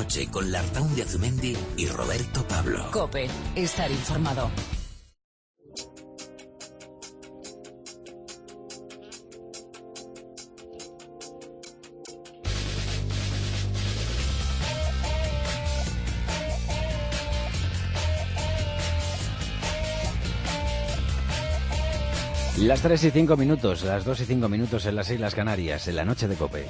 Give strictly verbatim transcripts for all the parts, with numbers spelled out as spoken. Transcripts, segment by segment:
noche con Lartaun de Azumendi y Roberto Pablo. COPE, estar informado. Las tres y cinco minutos, las dos y cinco minutos en las Islas Canarias, en la noche de COPE.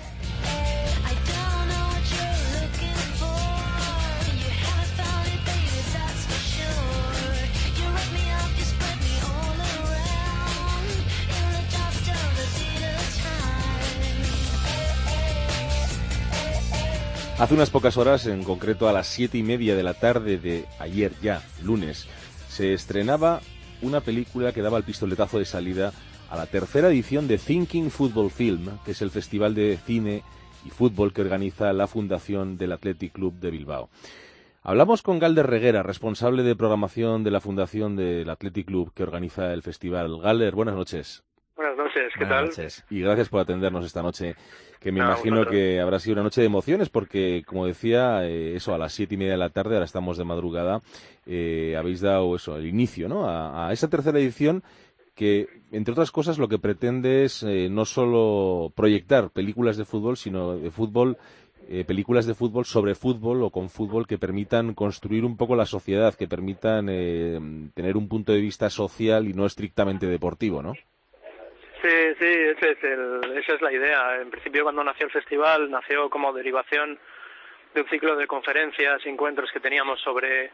Hace unas pocas horas, en concreto a las siete y media de la tarde de ayer ya, lunes, se estrenaba una película que daba el pistoletazo de salida a la tercera edición de Thinking Football Film, que es el festival de cine y fútbol que organiza la Fundación del Athletic Club de Bilbao. Hablamos con Galder Reguera, responsable de programación de la Fundación del Athletic Club que organiza el festival. Galder, buenas noches. Buenas noches, ¿qué Buenas tal? Noches. Y gracias por atendernos esta noche, que me No, imagino vosotros. que habrá sido una noche de emociones, porque, como decía, eh, eso, a las siete y media de la tarde, ahora estamos de madrugada, eh, habéis dado eso, el inicio, ¿no?, a, a esa tercera edición que, entre otras cosas, lo que pretende es eh, no solo proyectar películas de fútbol, sino de fútbol, eh, películas de fútbol sobre fútbol o con fútbol que permitan construir un poco la sociedad, que permitan eh, tener un punto de vista social y no estrictamente deportivo, ¿no? Sí, sí, ese es el, esa es la idea. En principio, cuando nació el festival, nació como derivación de un ciclo de conferencias y encuentros que teníamos sobre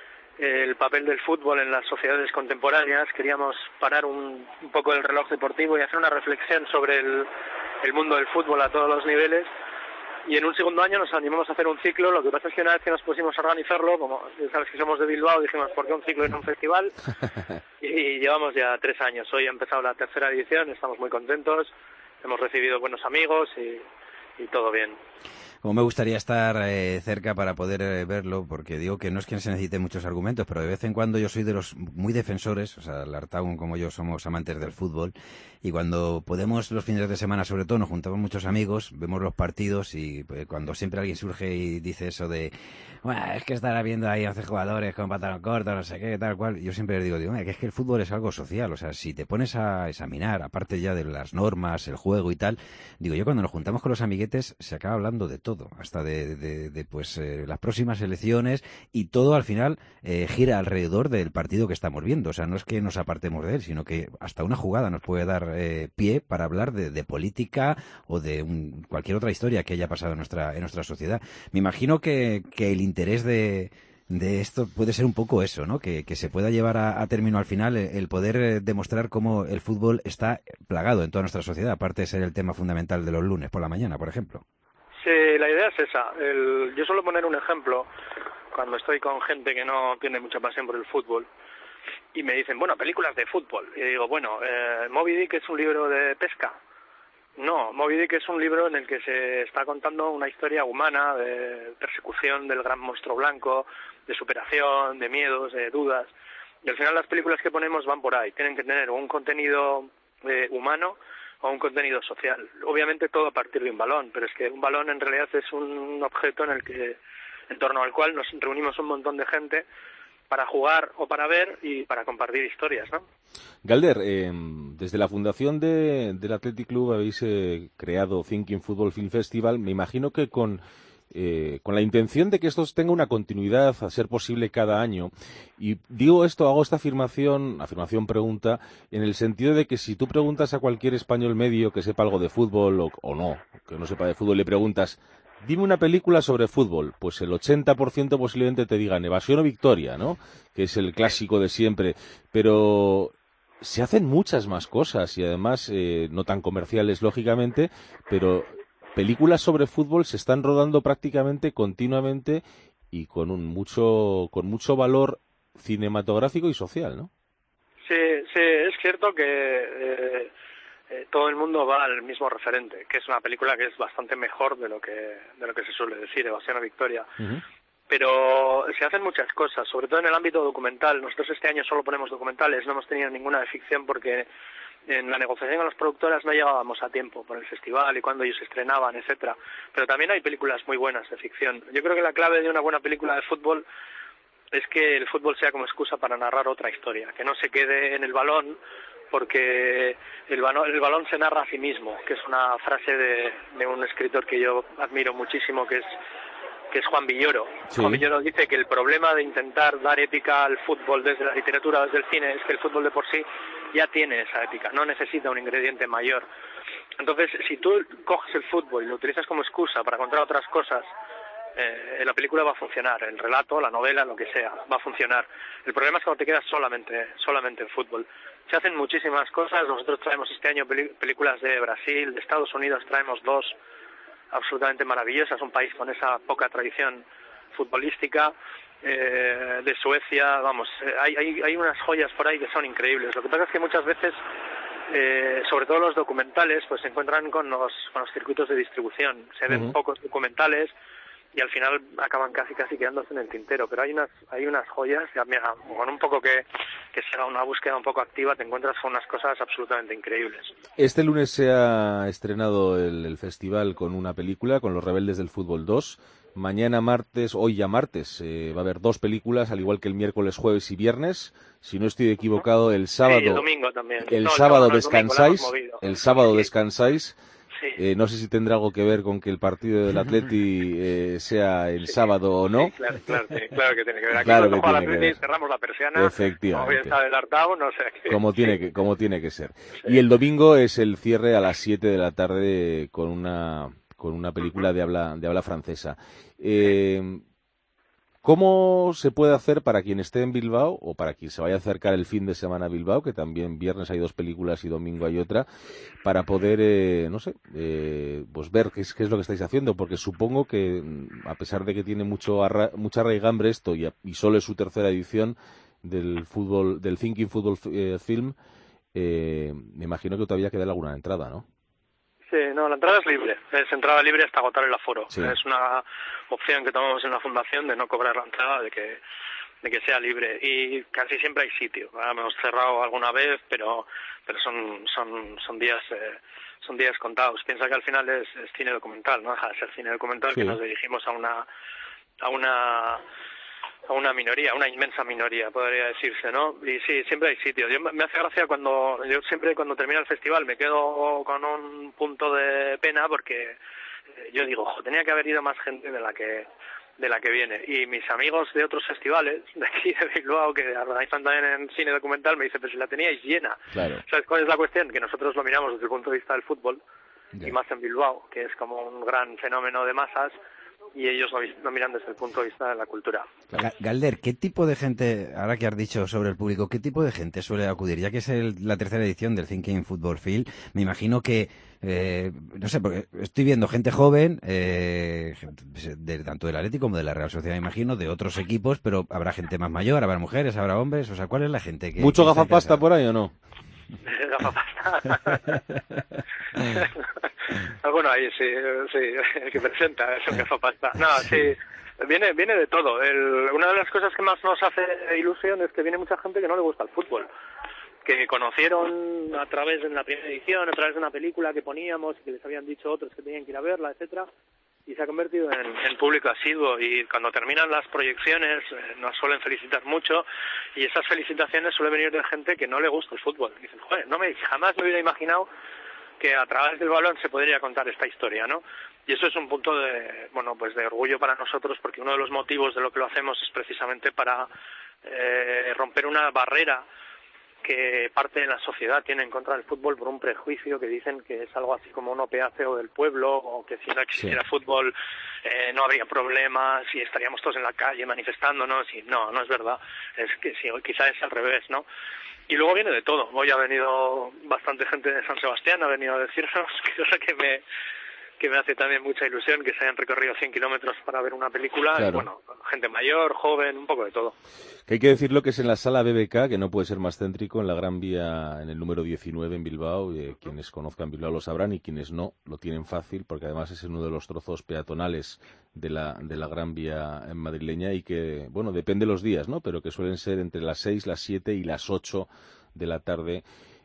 el papel del fútbol en las sociedades contemporáneas. Queríamos parar un, un poco el reloj deportivo y hacer una reflexión sobre el, el mundo del fútbol a todos los niveles. Y en un segundo año nos animamos a hacer un ciclo. Lo que pasa es que una vez que nos pusimos a organizarlo, como sabes que somos de Bilbao, dijimos, ¿por qué un ciclo y no un festival? Y llevamos ya tres años. Hoy ha empezado la tercera edición, estamos muy contentos, hemos recibido buenos amigos y, y todo bien. Como me gustaría estar eh, cerca para poder eh, verlo, porque digo que no es que se necesiten muchos argumentos, pero de vez en cuando yo soy de los muy defensores, o sea, Lartaun como yo somos amantes del fútbol, y cuando podemos los fines de semana, sobre todo, nos juntamos muchos amigos, vemos los partidos, y pues, cuando siempre alguien surge y dice eso de, bueno, es que estará viendo ahí once jugadores con pantalón corto, no sé qué, tal cual, yo siempre les digo, digo, que es que el fútbol es algo social, o sea, si te pones a examinar, aparte ya de las normas, el juego y tal, digo, yo cuando nos juntamos con los amiguetes se acaba hablando de todo, hasta de, de, de pues eh, las próximas elecciones, y todo al final eh, gira alrededor del partido que estamos viendo. O sea, no es que nos apartemos de él, sino que hasta una jugada nos puede dar eh, pie para hablar de, de política o de un, cualquier otra historia que haya pasado en nuestra en nuestra sociedad. Me imagino que, que el interés de de esto puede ser un poco eso, ¿no? Que, que se pueda llevar a, a término al final el, el poder eh, demostrar cómo el fútbol está plagado en toda nuestra sociedad, aparte de ser el tema fundamental de los lunes por la mañana, por ejemplo. Sí, la idea es esa. El, yo suelo poner un ejemplo cuando estoy con gente que no tiene mucha pasión por el fútbol y me dicen, bueno, películas de fútbol. Y digo, bueno, eh, Moby Dick es un libro de pesca. No, Moby Dick es un libro en el que se está contando una historia humana de persecución del gran monstruo blanco, de superación, de miedos, de dudas. Y al final las películas que ponemos van por ahí. Tienen que tener un contenido eh, humano o un contenido social. Obviamente todo a partir de un balón, pero es que un balón en realidad es un objeto en el que, en torno al cual nos reunimos un montón de gente para jugar o para ver y para compartir historias, ¿no? Galder, eh, desde la fundación de, del Athletic Club habéis eh, creado Thinking Football Film Festival. Me imagino que con Eh, con la intención de que esto tenga una continuidad, a ser posible cada año. Y digo esto, hago esta afirmación, afirmación pregunta, en el sentido de que si tú preguntas a cualquier español medio que sepa algo de fútbol o, o no, que no sepa de fútbol, le preguntas, dime una película sobre fútbol, pues el ochenta por ciento posiblemente te digan Evasión o Victoria, ¿no? Que es el clásico de siempre. Pero se hacen muchas más cosas y además eh, no tan comerciales, lógicamente, pero películas sobre fútbol se están rodando prácticamente continuamente y con un mucho con mucho valor cinematográfico y social, ¿no? Sí, sí, es cierto que eh, eh, todo el mundo va al mismo referente, que es una película que es bastante mejor de lo que de lo que se suele decir, Evasión o Victoria. Uh-huh. Pero se hacen muchas cosas, sobre todo en el ámbito documental. Nosotros este año solo ponemos documentales, no hemos tenido ninguna de ficción porque en la negociación con las productoras no llegábamos a tiempo por el festival y cuando ellos estrenaban, etcétera. Pero también hay películas muy buenas de ficción. Yo creo que la clave de una buena película de fútbol es que el fútbol sea como excusa para narrar otra historia, que no se quede en el balón, porque el balón, el balón se narra a sí mismo, que es una frase de, de un escritor que yo admiro muchísimo, que es que es Juan Villoro. Sí. Juan Villoro dice que el problema de intentar dar épica al fútbol desde la literatura, desde el cine, es que el fútbol de por sí ya tiene esa épica, no necesita un ingrediente mayor. Entonces, si tú coges el fútbol y lo utilizas como excusa para contar otras cosas, eh, la película va a funcionar, el relato, la novela, lo que sea, va a funcionar. El problema es cuando te quedas solamente, solamente en fútbol. Se hacen muchísimas cosas, nosotros traemos este año películas de Brasil, de Estados Unidos traemos dos absolutamente maravillosas, un país con esa poca tradición futbolística, eh, de Suecia, vamos, eh, hay, hay, hay unas joyas por ahí que son increíbles. Lo que pasa es que muchas veces, eh, sobre todo los documentales, pues se encuentran con los, con los circuitos de distribución, se ven uh-huh. pocos documentales y al final acaban casi casi quedándose en el tintero, pero hay unas hay unas joyas, ya, mira, con un poco que, que se haga una búsqueda un poco activa, te encuentras con unas cosas absolutamente increíbles. Este lunes se ha estrenado el, el festival con una película, con Los Rebeldes del Fútbol dos. Mañana martes, hoy ya martes, eh, va a haber dos películas, al igual que el miércoles, jueves y viernes. Si no estoy equivocado, el sábado, sí, el domingo también. El no, sábado no, descansáis, el sábado sí. descansáis. Sí. Eh, no sé si tendrá algo que ver con que el partido del Atleti eh, sea el sí. sábado o no. Sí, claro, claro, sí, claro que tiene que ver. Aquí claro cuando que juega tiene el Atleti cerramos la persiana. Efectivamente. Como está el Artau, no sé qué. Como sí. tiene que, como tiene que ser. Sí. Y el domingo es el cierre a las siete de la tarde con una con una película uh-huh. de habla de habla francesa. Eh, sí. ¿Cómo se puede hacer para quien esté en Bilbao o para quien se vaya a acercar el fin de semana a Bilbao, que también viernes hay dos películas y domingo hay otra, para poder, eh, no sé, eh, pues ver qué es, qué es lo que estáis haciendo? Porque supongo que, a pesar de que tiene mucho arra- mucha raigambre esto y, a, y solo es su tercera edición del fútbol, del Thinking Football eh, Film, eh, me imagino que todavía queda alguna entrada, ¿no? Sí, no, la entrada es libre, es entrada libre hasta agotar el aforo. Sí. Es una opción que tomamos en la fundación de no cobrar la entrada, de que de que sea libre, y casi siempre hay sitio. Ahora hemos cerrado alguna vez, pero pero son son son días eh, son días contados. Piensa que al final es, es cine documental, no deja de ser cine documental, sí. que nos dirigimos a una a una a una minoría, a una inmensa minoría, podría decirse, ¿no? Y sí, siempre hay sitios. Yo me hace gracia cuando, yo siempre cuando termina el festival me quedo con un punto de pena porque yo digo, ojo, tenía que haber ido más gente de la que de la que viene. Y mis amigos de otros festivales, de aquí de Bilbao, que organizan también en cine documental, me dicen, pero si la teníais llena. Claro. ¿Sabes cuál es la cuestión? Que nosotros lo miramos desde el punto de vista del fútbol, ya. y más en Bilbao, que es como un gran fenómeno de masas, y ellos lo, lo miran desde el punto de vista de la cultura. Galder, ¿qué tipo de gente, ahora que has dicho sobre el público, qué tipo de gente suele acudir? Ya que es el, la tercera edición del Thinking Football Film, me imagino que, eh, no sé, porque estoy viendo gente joven, eh, de, tanto del Atlético como de la Real Sociedad, me imagino, de otros equipos, pero habrá gente más mayor, habrá mujeres, habrá hombres, o sea, ¿cuál es la gente que... ¿Mucho que gafapasta por ahí o no? Gafapasta. Alguno ahí, sí, sí, el que presenta es un gafapasta. No, sí, viene viene de todo. El, una de las cosas que más nos hace ilusión es que viene mucha gente que no le gusta el fútbol, que conocieron a través de la primera edición, a través de una película que poníamos, que les habían dicho otros que tenían que ir a verla, etcétera, y se ha convertido en, en público asiduo, y cuando terminan las proyecciones eh, nos suelen felicitar mucho, y esas felicitaciones suelen venir de gente que no le gusta el fútbol. Dicen, joder, no me, jamás me hubiera imaginado que a través del balón se podría contar esta historia, ¿no? Y eso es un punto de, bueno, pues de orgullo para nosotros, porque uno de los motivos de lo que lo hacemos es precisamente para eh, romper una barrera que parte de la sociedad tiene en contra del fútbol por un prejuicio que dicen que es algo así como un opiáceo del pueblo, o que si no existiera sí. fútbol eh, no habría problemas y estaríamos todos en la calle manifestándonos, y no, no es verdad, es que sí, quizá es al revés, ¿no? Y luego viene de todo. Hoy ha venido bastante gente de San Sebastián, ha venido a decirnos, cosa que me que me hace también mucha ilusión, que se hayan recorrido cien kilómetros para ver una película. Claro. Y bueno, gente mayor, joven, un poco de todo. Que hay que decirlo que es en la sala B B K, que no puede ser más céntrico, en la Gran Vía, en el número diecinueve en Bilbao. Eh, quienes conozcan Bilbao lo sabrán, y quienes no, lo tienen fácil, porque además es en uno de los trozos peatonales de la de la Gran Vía madrileña, y que, bueno, depende los días, ¿no? Pero que suelen ser entre las seis, las siete y las ocho de la tarde.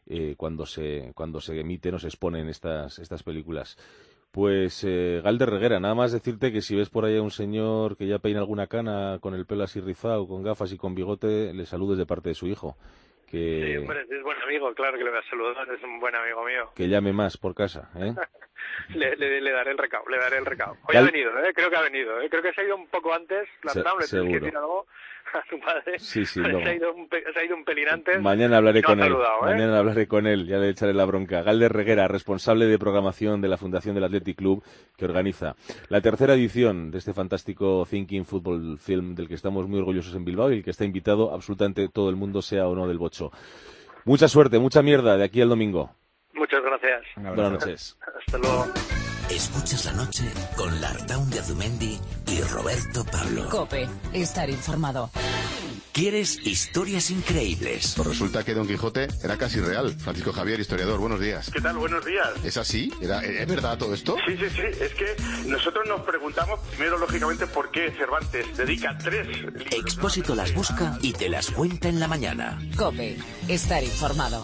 eh, cuando se cuando se emiten o se exponen estas estas películas. Pues, eh, Galder Reguera, nada más decirte que si ves por ahí a un señor que ya peina alguna cana con el pelo así rizado, con gafas y con bigote, le saludes de parte de su hijo. Que... Sí, hombre, es buen amigo, claro que le voy a saludar, es un buen amigo mío. Que llame más por casa, ¿eh? le, le, le daré el recado, le daré el recado. Hoy Gal... ha venido, ¿eh? Creo que ha venido, ¿eh? Creo que se ha ido un poco antes, la Se, le seguro. que decir algo a tu padre. Sí, sí, se, no. ha ido un, se ha ido un pelín antes. Mañana hablaré no con él. saludado, ¿eh? Mañana hablaré con él, ya le echaré la bronca. Galder Reguera, responsable de programación de la Fundación del Athletic Club, que organiza la tercera edición de este fantástico Thinking Football Film, del que estamos muy orgullosos en Bilbao y el que está invitado absolutamente todo el mundo, sea o no del bocho. Mucha suerte, mucha mierda de aquí al domingo. Muchas gracias. Buenas noches. Hasta luego. Escuchas la noche con Lartaun de Azumendi y Roberto Pablo. COPE, estar informado. ¿Quieres historias increíbles? Pues resulta que Don Quijote era casi real. Francisco Javier, historiador, buenos días. ¿Qué tal? Buenos días. ¿Es así? ¿Era, ¿Es verdad todo esto? Sí, sí, sí. Es que nosotros nos preguntamos primero, lógicamente, por qué Cervantes dedica tres libros. Expósito las busca y te las cuenta en la mañana. COPE, estar informado.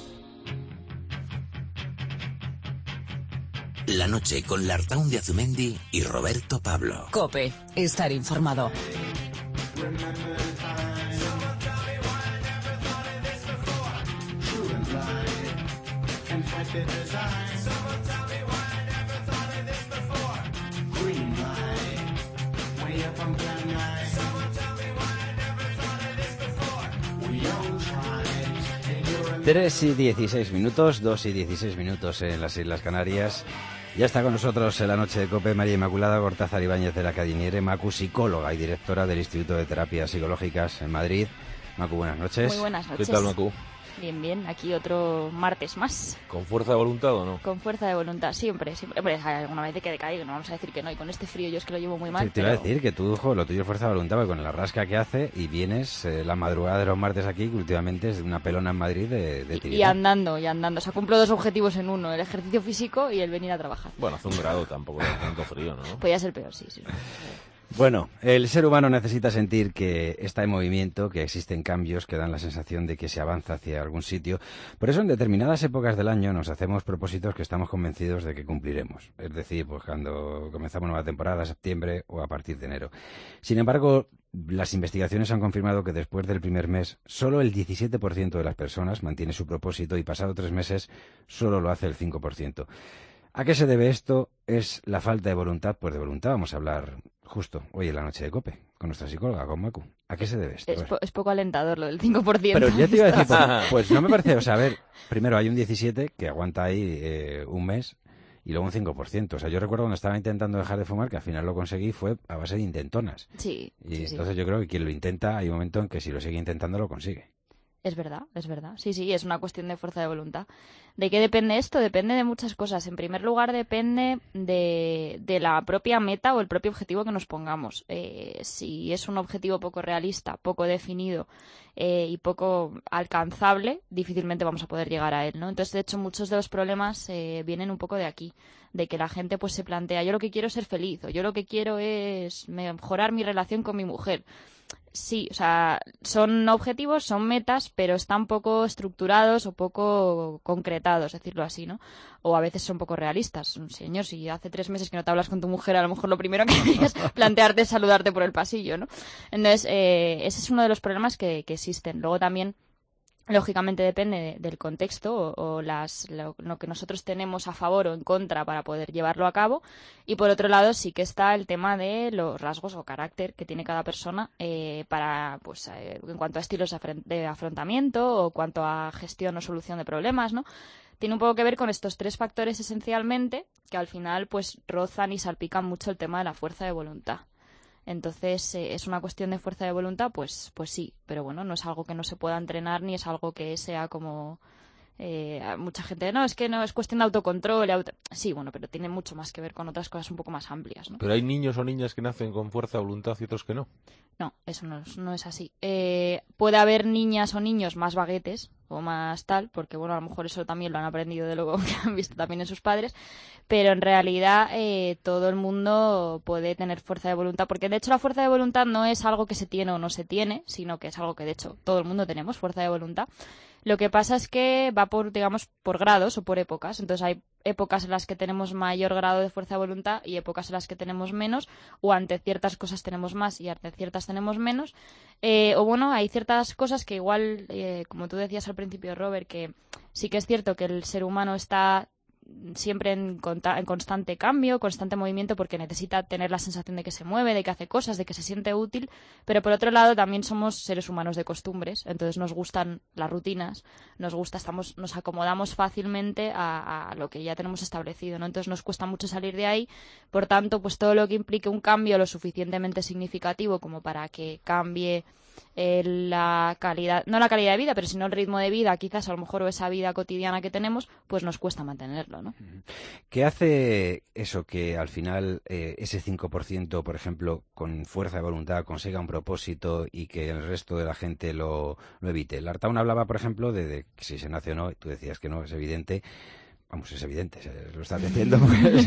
La noche con Lartaun de Azumendi y Roberto Pablo. COPE, estar informado. Tres y dieciséis minutos, dos y dieciséis minutos en las Islas Canarias. Ya está con nosotros en la noche de COPE María Inmaculada Cortázar Ibáñez de la Cadiniere, Macu, psicóloga y directora del Instituto de Terapias Psicológicas en Madrid. Macu, buenas noches. Muy buenas noches. ¿Qué tal, Macu? Bien, bien, aquí otro martes más. ¿Con fuerza de voluntad o no? Con fuerza de voluntad, siempre, siempre. Hombre, hay alguna vez de que decaiga, no vamos a decir que no, y con este frío yo es que lo llevo muy mal. Sí, te pero... iba a decir que tú, jo, lo tuyo es fuerza de voluntad, porque con la rasca que hace y vienes eh, la madrugada de los martes aquí, que últimamente es una pelona en Madrid de, de y, tirita. y andando, y andando. O sea, cumplo dos objetivos en uno, el ejercicio físico y el venir a trabajar. Bueno, hace un grado, tampoco es tanto frío, ¿no? Podría ser peor, sí, sí. Bueno, el ser humano necesita sentir que está en movimiento, que existen cambios que dan la sensación de que se avanza hacia algún sitio. Por eso en determinadas épocas del año nos hacemos propósitos que estamos convencidos de que cumpliremos. Es decir, pues cuando comenzamos nueva temporada, septiembre o a partir de enero. Sin embargo, las investigaciones han confirmado que después del primer mes, solo el diecisiete por ciento de las personas mantiene su propósito y pasado tres meses solo lo hace el cinco por ciento. ¿A qué se debe esto? ¿Es la falta de voluntad? Pues de voluntad vamos a hablar justo hoy en la noche de COPE, con nuestra psicóloga, con Macu. ¿A qué se debe esto? Es, po es poco alentador lo del cinco por ciento. Pero yo te iba a decir, pues, pues no me parece, o sea, a ver, primero hay un diecisiete que aguanta ahí eh, un mes y luego un cinco por ciento. O sea, yo recuerdo cuando estaba intentando dejar de fumar, que al final lo conseguí, fue a base de intentonas. Sí. Y sí, entonces sí. yo creo que quien lo intenta, hay un momento en que si lo sigue intentando lo consigue. Es verdad, es verdad. Sí, sí, es una cuestión de fuerza de voluntad. ¿De qué depende esto? Depende de muchas cosas. En primer lugar, depende de, de la propia meta o el propio objetivo que nos pongamos. Eh, si es un objetivo poco realista, poco definido eh, y poco alcanzable, difícilmente vamos a poder llegar a él, ¿no? Entonces, de hecho, muchos de los problemas eh, vienen un poco de aquí, de que la gente pues se plantea, yo lo que quiero es ser feliz, o yo lo que quiero es mejorar mi relación con mi mujer. Sí, o sea, son objetivos, son metas, pero están poco estructurados o poco concretados, decirlo así, ¿no? O a veces son poco realistas. Señor, si hace tres meses que no te hablas con tu mujer, a lo mejor lo primero que harías es plantearte es saludarte por el pasillo, ¿no? Entonces, eh, ese es uno de los problemas que, que existen. Luego también, lógicamente depende de, del contexto o, o las, lo, lo que nosotros tenemos a favor o en contra para poder llevarlo a cabo. Y por otro lado sí que está el tema de los rasgos o carácter que tiene cada persona eh, para, pues, eh, en cuanto a estilos de, afront de afrontamiento o cuanto a gestión o solución de problemas, ¿no? Tiene un poco que ver con estos tres factores esencialmente que al final pues rozan y salpican mucho el tema de la fuerza de voluntad. Entonces, eh, ¿es una cuestión de fuerza de voluntad? Pues, pues sí, pero bueno, no es algo que no se pueda entrenar ni es algo que sea como... Eh, mucha gente, no, es que no es cuestión de autocontrol. Auto... Sí, bueno, pero tiene mucho más que ver con otras cosas un poco más amplias, ¿no? Pero hay niños o niñas que nacen con fuerza de voluntad y otros que no. No, eso no es, no es así. Eh, puede haber niñas o niños más vaguetes, o más tal, porque bueno, a lo mejor eso también lo han aprendido de lo que han visto también en sus padres, pero en realidad eh, todo el mundo puede tener fuerza de voluntad, porque de hecho la fuerza de voluntad no es algo que se tiene o no se tiene, sino que es algo que de hecho todo el mundo tenemos, fuerza de voluntad. Lo que pasa es que va por, digamos, por grados o por épocas. Entonces hay épocas en las que tenemos mayor grado de fuerza de voluntad y épocas en las que tenemos menos, o ante ciertas cosas tenemos más y ante ciertas tenemos menos. Eh, o bueno, hay ciertas cosas que igual, eh, como tú decías al principio, Robert, que sí que es cierto que el ser humano está siempre en, en constante cambio, constante movimiento, porque necesita tener la sensación de que se mueve, de que hace cosas, de que se siente útil, pero por otro lado también somos seres humanos de costumbres, entonces nos gustan las rutinas, nos gusta, estamos, nos acomodamos fácilmente a, a lo que ya tenemos establecido, ¿no? Entonces nos cuesta mucho salir de ahí, por tanto, pues todo lo que implique un cambio lo suficientemente significativo como para que cambie Eh, la calidad, no la calidad de vida, pero sino el ritmo de vida, quizás a lo mejor, o esa vida cotidiana que tenemos, pues nos cuesta mantenerlo, ¿no? ¿Qué hace eso que al final eh, ese cinco por ciento, por ejemplo, con fuerza de voluntad consiga un propósito y que el resto de la gente lo, lo evite? Lartaun hablaba, por ejemplo, de, de que si se nace o no, tú decías que no, es evidente. Vamos, es evidente, lo estás diciendo.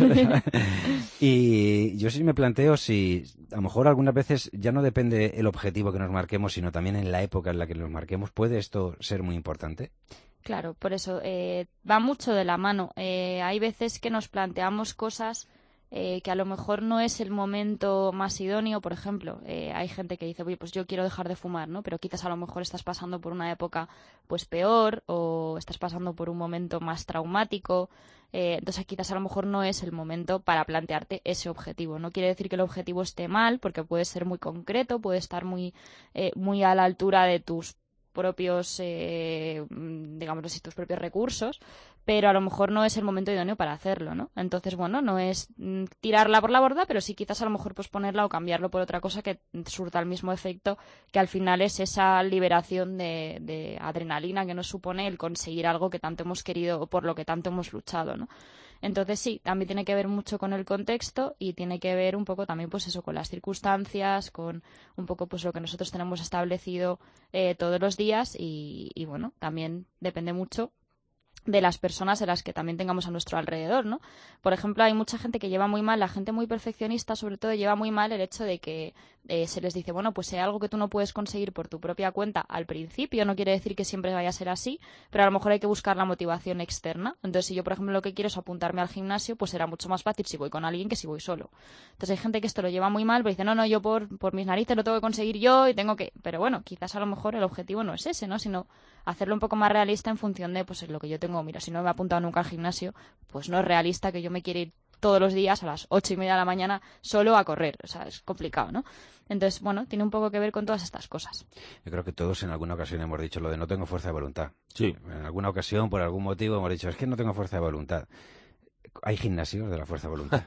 Y yo sí me planteo si a lo mejor algunas veces ya no depende el objetivo que nos marquemos, sino también en la época en la que nos marquemos. ¿Puede esto ser muy importante? Claro, por eso eh, va mucho de la mano. Eh, hay veces que nos planteamos cosas eh, que a lo mejor no es el momento más idóneo. Por ejemplo, eh, hay gente que dice, oye, pues yo quiero dejar de fumar, ¿no? Pero quizás a lo mejor estás pasando por una época pues peor, o estás pasando por un momento más traumático. Eh, entonces quizás a lo mejor no es el momento para plantearte ese objetivo. No quiere decir que el objetivo esté mal, porque puede ser muy concreto, puede estar muy, eh, muy a la altura de tus propios, eh, digamos así, tus propios recursos, pero a lo mejor no es el momento idóneo para hacerlo, ¿no? Entonces, bueno, no es mm, tirarla por la borda, pero sí quizás a lo mejor posponerla o cambiarlo por otra cosa que surta el mismo efecto, que al final es esa liberación de, de adrenalina que nos supone el conseguir algo que tanto hemos querido o por lo que tanto hemos luchado, ¿no? Entonces sí, también tiene que ver mucho con el contexto y tiene que ver un poco también pues eso, con las circunstancias, con un poco pues lo que nosotros tenemos establecido eh, todos los días y, y bueno, también depende mucho de las personas en las que también tengamos a nuestro alrededor, ¿no? Por ejemplo, hay mucha gente que lleva muy mal, la gente muy perfeccionista sobre todo lleva muy mal el hecho de que eh, se les dice, bueno, pues si hay algo que tú no puedes conseguir por tu propia cuenta al principio, no quiere decir que siempre vaya a ser así, pero a lo mejor hay que buscar la motivación externa. Entonces, si yo, por ejemplo, lo que quiero es apuntarme al gimnasio, pues será mucho más fácil si voy con alguien que si voy solo. Entonces, hay gente que esto lo lleva muy mal, pero dice, no, no, yo por, por mis narices lo tengo que conseguir yo y tengo que... Pero bueno, quizás a lo mejor el objetivo no es ese, ¿no? Sino hacerlo un poco más realista en función de pues lo que yo tengo. Mira, si no me he apuntado nunca al gimnasio, pues no es realista que yo me quiera ir todos los días a las ocho y media de la mañana solo a correr. O sea, es complicado, ¿no? Entonces, bueno, tiene un poco que ver con todas estas cosas. Yo creo que todos en alguna ocasión hemos dicho lo de no tengo fuerza de voluntad. Sí. En alguna ocasión, por algún motivo, hemos dicho, es que no tengo fuerza de voluntad. ¿Hay gimnasios de la fuerza de voluntad?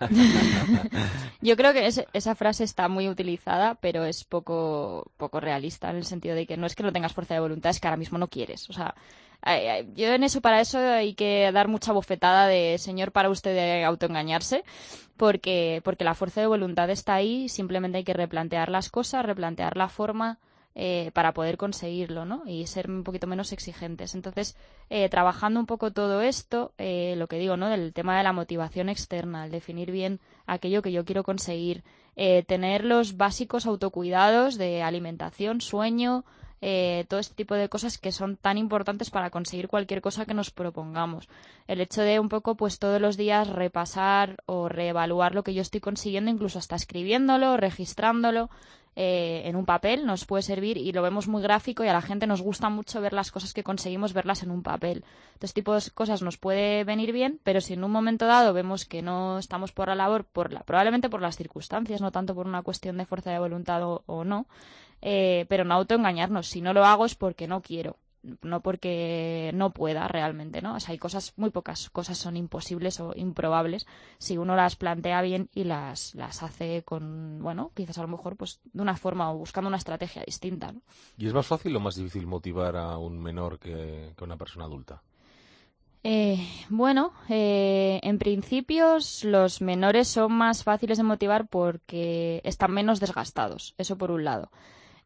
Yo creo que es, esa frase está muy utilizada, pero es poco, poco realista en el sentido de que no es que no tengas fuerza de voluntad, es que ahora mismo no quieres. O sea, yo en eso, para eso hay que dar mucha bofetada de señor para usted de autoengañarse, porque, porque la fuerza de voluntad está ahí, simplemente hay que replantear las cosas, replantear la forma eh, para poder conseguirlo, ¿no? Y ser un poquito menos exigentes. Entonces, eh, trabajando un poco todo esto, eh, lo que digo, ¿no? Del tema de la motivación externa, el definir bien aquello que yo quiero conseguir, eh, tener los básicos autocuidados de alimentación, sueño, Eh, todo este tipo de cosas que son tan importantes para conseguir cualquier cosa que nos propongamos. El hecho de un poco pues todos los días repasar o reevaluar lo que yo estoy consiguiendo, incluso hasta escribiéndolo, registrándolo eh, en un papel, nos puede servir y lo vemos muy gráfico y a la gente nos gusta mucho ver las cosas que conseguimos, verlas en un papel. Entonces, tipo de cosas nos puede venir bien, pero si en un momento dado vemos que no estamos por la labor, por la, probablemente por las circunstancias, no tanto por una cuestión de fuerza de voluntad o, o no, Eh, pero no autoengañarnos. Si no lo hago es porque no quiero, no porque no pueda realmente, ¿no? O sea, hay cosas, muy pocas cosas son imposibles o improbables si uno las plantea bien y las, las hace con, bueno, quizás a lo mejor pues de una forma o buscando una estrategia distinta, ¿no? ¿Y es más fácil o más difícil motivar a un menor que, que a una persona adulta? Eh, bueno, eh, en principio los menores son más fáciles de motivar porque están menos desgastados, eso por un lado.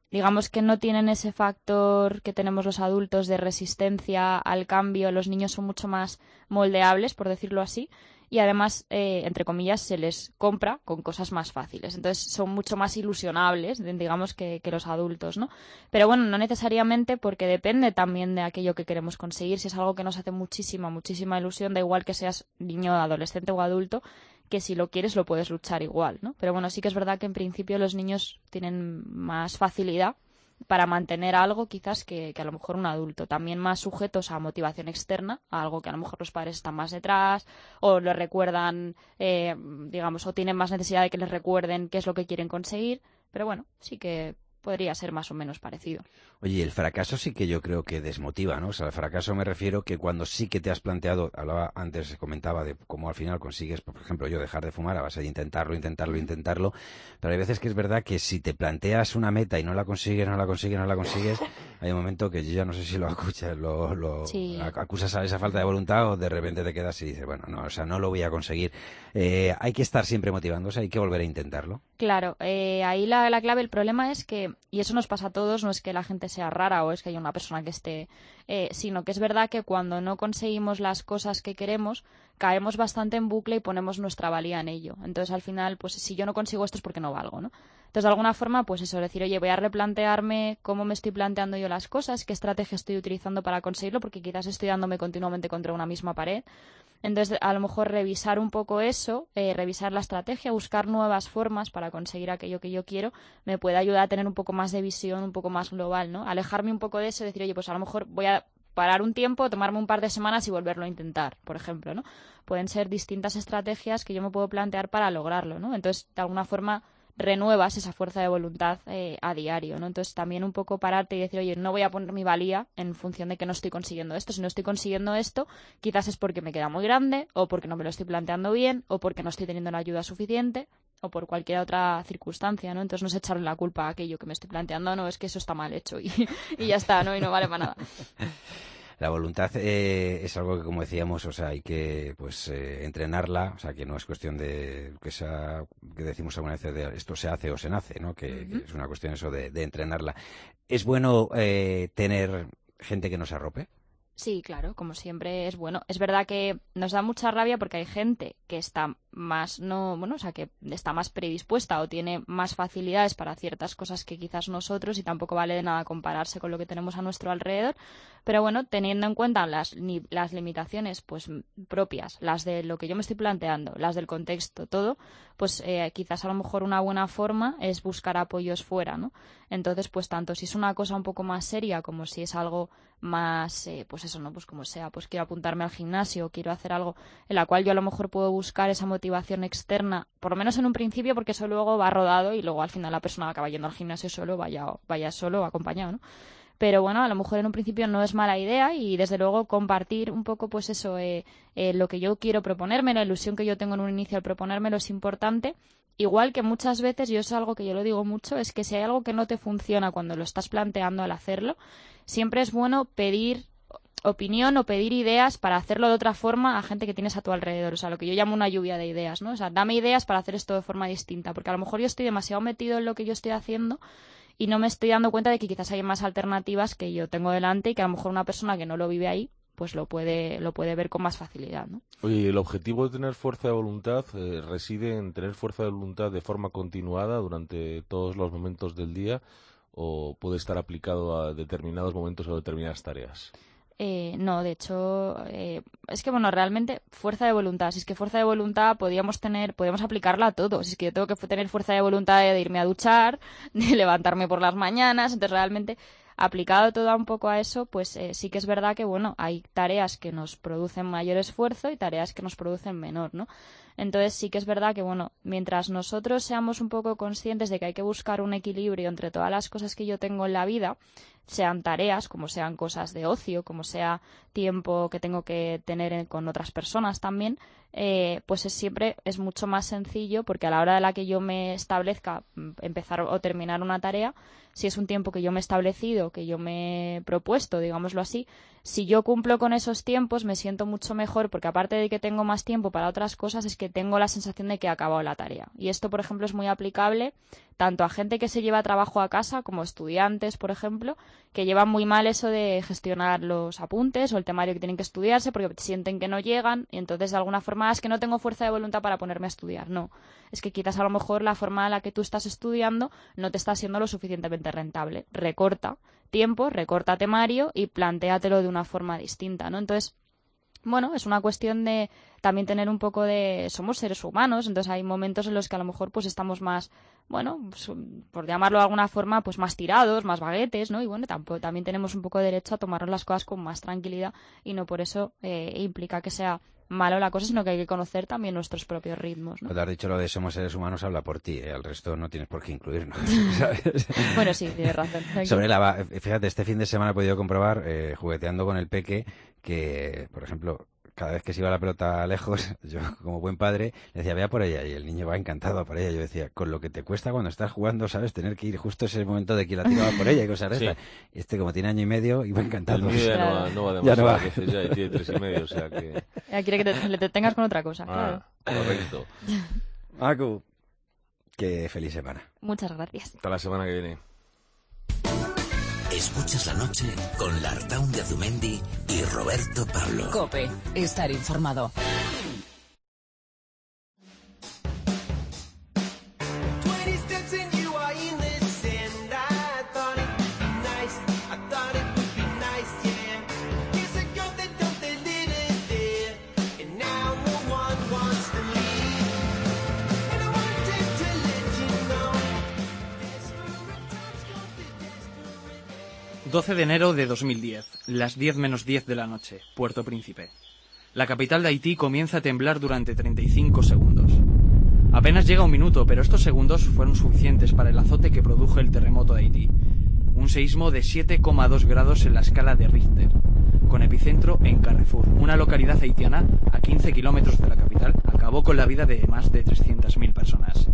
digamos que no tienen ese factor que tenemos los adultos de resistencia al cambio. Los niños son mucho más moldeables, por decirlo así, y además, eh, entre comillas, se les compra con cosas más fáciles. Entonces son mucho más ilusionables, digamos, que, que los adultos, ¿no? Pero bueno, no necesariamente, porque depende también de aquello que queremos conseguir. Si es algo que nos hace muchísima, muchísima ilusión, da igual que seas niño, adolescente o adulto, que si lo quieres lo puedes luchar igual, ¿no? Pero bueno, sí que es verdad que en principio los niños tienen más facilidad para mantener algo quizás que, que a lo mejor un adulto, también más sujetos a motivación externa, a algo que a lo mejor los padres están más detrás o les recuerdan, eh, digamos, o tienen más necesidad de que les recuerden qué es lo que quieren conseguir, pero bueno, sí que podría ser más o menos parecido. Oye, el fracaso sí que yo creo que desmotiva, ¿no? O sea, el fracaso me refiero que cuando sí que te has planteado, hablaba antes, comentaba de cómo al final consigues, por ejemplo, yo dejar de fumar a base de intentarlo, intentarlo, intentarlo, pero hay veces que es verdad que si te planteas una meta y no la consigues, no la consigues, no la consigues, hay un momento que yo ya no sé si lo escuchas, lo, lo sí. acusas a esa falta de voluntad o de repente te quedas y dices, bueno, no, o sea, no lo voy a conseguir. Eh, hay que estar siempre motivándose, hay que volver a intentarlo. Claro, eh, ahí la, la clave, el problema es que, y eso nos pasa a todos, no es que la gente sea rara o es que haya una persona que esté, eh, sino que es verdad que cuando no conseguimos las cosas que queremos, caemos bastante en bucle y ponemos nuestra valía en ello. Entonces, al final, pues si yo no consigo esto es porque no valgo, ¿no? Entonces, de alguna forma, pues eso, decir, oye, voy a replantearme cómo me estoy planteando yo las cosas, qué estrategia estoy utilizando para conseguirlo, porque quizás estoy dándome continuamente contra una misma pared. Entonces, a lo mejor revisar un poco eso, eh, revisar la estrategia, buscar nuevas formas para conseguir aquello que yo quiero, me puede ayudar a tener un poco más de visión, un poco más global, ¿no? Alejarme un poco de eso y decir, oye, pues a lo mejor voy a parar un tiempo, tomarme un par de semanas y volverlo a intentar, por ejemplo, ¿no? Pueden ser distintas estrategias que yo me puedo plantear para lograrlo, ¿no? Entonces, de alguna forma, renuevas esa fuerza de voluntad eh, a diario, ¿no? Entonces también un poco pararte y decir, oye, no voy a poner mi valía en función de que no estoy consiguiendo esto. Si no estoy consiguiendo esto, quizás es porque me queda muy grande, o porque no me lo estoy planteando bien, o porque no estoy teniendo la ayuda suficiente, o por cualquier otra circunstancia, ¿no? Entonces no es echarle la culpa a aquello que me estoy planteando, no, es que eso está mal hecho y, y ya está, ¿no? Y no vale para nada. La voluntad eh, es algo que, como decíamos, o sea, hay que pues eh, entrenarla, o sea, que no es cuestión de que sea, que decimos alguna vez de esto se hace o se nace, ¿no? Que, uh-huh. que es una cuestión eso de, de entrenarla. ¿Es bueno eh, tener gente que nos arrope? Sí, claro, como siempre es bueno. Es verdad que nos da mucha rabia porque hay gente que está más no, bueno, o sea, que está más predispuesta o tiene más facilidades para ciertas cosas que quizás nosotros, y tampoco vale de nada compararse con lo que tenemos a nuestro alrededor. Pero bueno, teniendo en cuenta las, ni, las limitaciones pues propias, las de lo que yo me estoy planteando, las del contexto, todo, pues eh, quizás a lo mejor una buena forma es buscar apoyos fuera, ¿no? Entonces, pues tanto si es una cosa un poco más seria como si es algo más, eh, pues eso, ¿no? Pues como sea, pues quiero apuntarme al gimnasio, quiero hacer algo en la cual yo a lo mejor puedo buscar esa motivación externa, por lo menos en un principio, porque eso luego va rodado y luego al final la persona acaba yendo al gimnasio solo, vaya, vaya solo o acompañado, ¿no? Pero bueno, a lo mejor en un principio no es mala idea y desde luego compartir un poco pues eso, eh, eh, lo que yo quiero proponerme, la ilusión que yo tengo en un inicio al proponérmelo es importante. Igual que muchas veces, yo es algo que yo lo digo mucho, es que si hay algo que no te funciona cuando lo estás planteando al hacerlo, siempre es bueno pedir opinión o pedir ideas para hacerlo de otra forma a gente que tienes a tu alrededor, o sea, lo que yo llamo una lluvia de ideas, ¿no? O sea, dame ideas para hacer esto de forma distinta, porque a lo mejor yo estoy demasiado metido en lo que yo estoy haciendo y no me estoy dando cuenta de que quizás hay más alternativas que yo tengo delante y que a lo mejor una persona que no lo vive ahí pues lo puede lo puede ver con más facilidad, ¿no? Oye, el objetivo de tener fuerza de voluntad eh, reside en tener fuerza de voluntad de forma continuada durante todos los momentos del día, o puede estar aplicado a determinados momentos o determinadas tareas. Eh, no, de hecho, eh, es que bueno, realmente fuerza de voluntad, si es que fuerza de voluntad podíamos tener, podíamos aplicarla a todo, si es que yo tengo que tener fuerza de voluntad de irme a duchar, de levantarme por las mañanas, entonces realmente aplicado todo un poco a eso, pues eh, sí que es verdad que bueno, hay tareas que nos producen mayor esfuerzo y tareas que nos producen menor, ¿no? Entonces sí que es verdad que bueno, mientras nosotros seamos un poco conscientes de que hay que buscar un equilibrio entre todas las cosas que yo tengo en la vida, sean tareas, como sean cosas de ocio, como sea tiempo que tengo que tener con otras personas también, eh, pues es siempre es mucho más sencillo, porque a la hora de la que yo me establezca empezar o terminar una tarea, si es un tiempo que yo me he establecido, que yo me he propuesto, digámoslo así, si yo cumplo con esos tiempos me siento mucho mejor, porque aparte de que tengo más tiempo para otras cosas, es que que tengo la sensación de que he acabado la tarea. Y esto, por ejemplo, es muy aplicable tanto a gente que se lleva trabajo a casa como estudiantes, por ejemplo, que llevan muy mal eso de gestionar los apuntes o el temario que tienen que estudiarse porque sienten que no llegan y entonces de alguna forma es que no tengo fuerza de voluntad para ponerme a estudiar. No, es que quizás a lo mejor la forma en la que tú estás estudiando no te está siendo lo suficientemente rentable. Recorta tiempo, recorta temario y plantéatelo de una forma distinta, ¿no? Entonces, bueno, es una cuestión de también tener un poco de... Somos seres humanos, entonces hay momentos en los que a lo mejor pues estamos más, bueno, pues, por llamarlo de alguna forma, pues más tirados, más baguetes, ¿no? Y bueno, tampoco, también tenemos un poco de derecho a tomarnos las cosas con más tranquilidad y no por eso eh, implica que sea malo la cosa, sino que hay que conocer también nuestros propios ritmos, ¿no? Cuando has dicho lo de somos seres humanos, habla por ti, ¿eh? Al resto no tienes por qué incluirnos, ¿sabes? Bueno, sí, tienes razón. Sobre la, fíjate, este fin de semana he podido comprobar, eh, jugueteando con el peque, que, por ejemplo, cada vez que se iba la pelota lejos, yo como buen padre le decía, vea por ella, y el niño va encantado por ella. Yo decía, con lo que te cuesta cuando estás jugando, ¿sabes? Tener que ir justo ese momento de que la tiraba por ella y cosas de Sí. estas. Este, como tiene año y medio, iba encantado. El mío ya no va, no va Ya demasiado no va. veces, ya tiene tres y medio, o sea que... Ya quiere que te, le te tengas con otra cosa, claro. Ah, correcto. Aku, qué feliz semana. Muchas gracias. Hasta la semana que viene. Escuchas la noche con Lartaun de Azumendi y Roberto Pablo. COPE, estar informado. doce de enero de dos mil diez, las diez menos diez de la noche, Puerto Príncipe. La capital de Haití comienza a temblar durante treinta y cinco segundos. Apenas llega un minuto, pero estos segundos fueron suficientes para el azote que produjo el terremoto de Haití. Un seísmo de siete coma dos grados en la escala de Richter, con epicentro en Carrefour, una localidad haitiana a quince kilómetros de la capital, acabó con la vida de más de trescientas mil personas.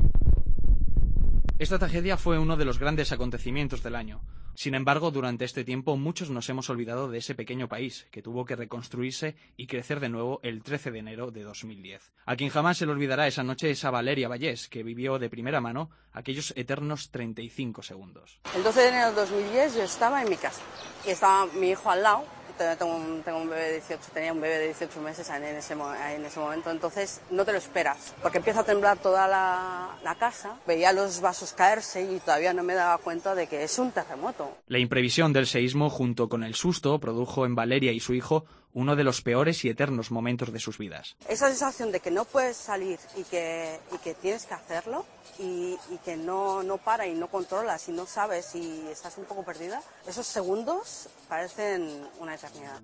Esta tragedia fue uno de los grandes acontecimientos del año. Sin embargo, durante este tiempo muchos nos hemos olvidado de ese pequeño país, que tuvo que reconstruirse y crecer de nuevo el trece de enero de dos mil diez. A quien jamás se le olvidará esa noche es a Valeria Vallés, que vivió de primera mano aquellos eternos treinta y cinco segundos. El doce de enero de dos mil diez yo estaba en mi casa y estaba mi hijo al lado. Tengo un, tengo un bebé de dieciocho, tenía un bebé de dieciocho meses en ese, en ese momento, entonces no te lo esperas, porque empieza a temblar toda la, la casa, veía los vasos caerse y todavía no me daba cuenta de que es un terremoto. La imprevisión del seísmo junto con el susto produjo en Valeria y su hijo uno de los peores y eternos momentos de sus vidas. Esa sensación de que no puedes salir y que, y que tienes que hacerlo y, y que no, no para y no controlas y no sabes y estás un poco perdida, esos segundos parecen una eternidad.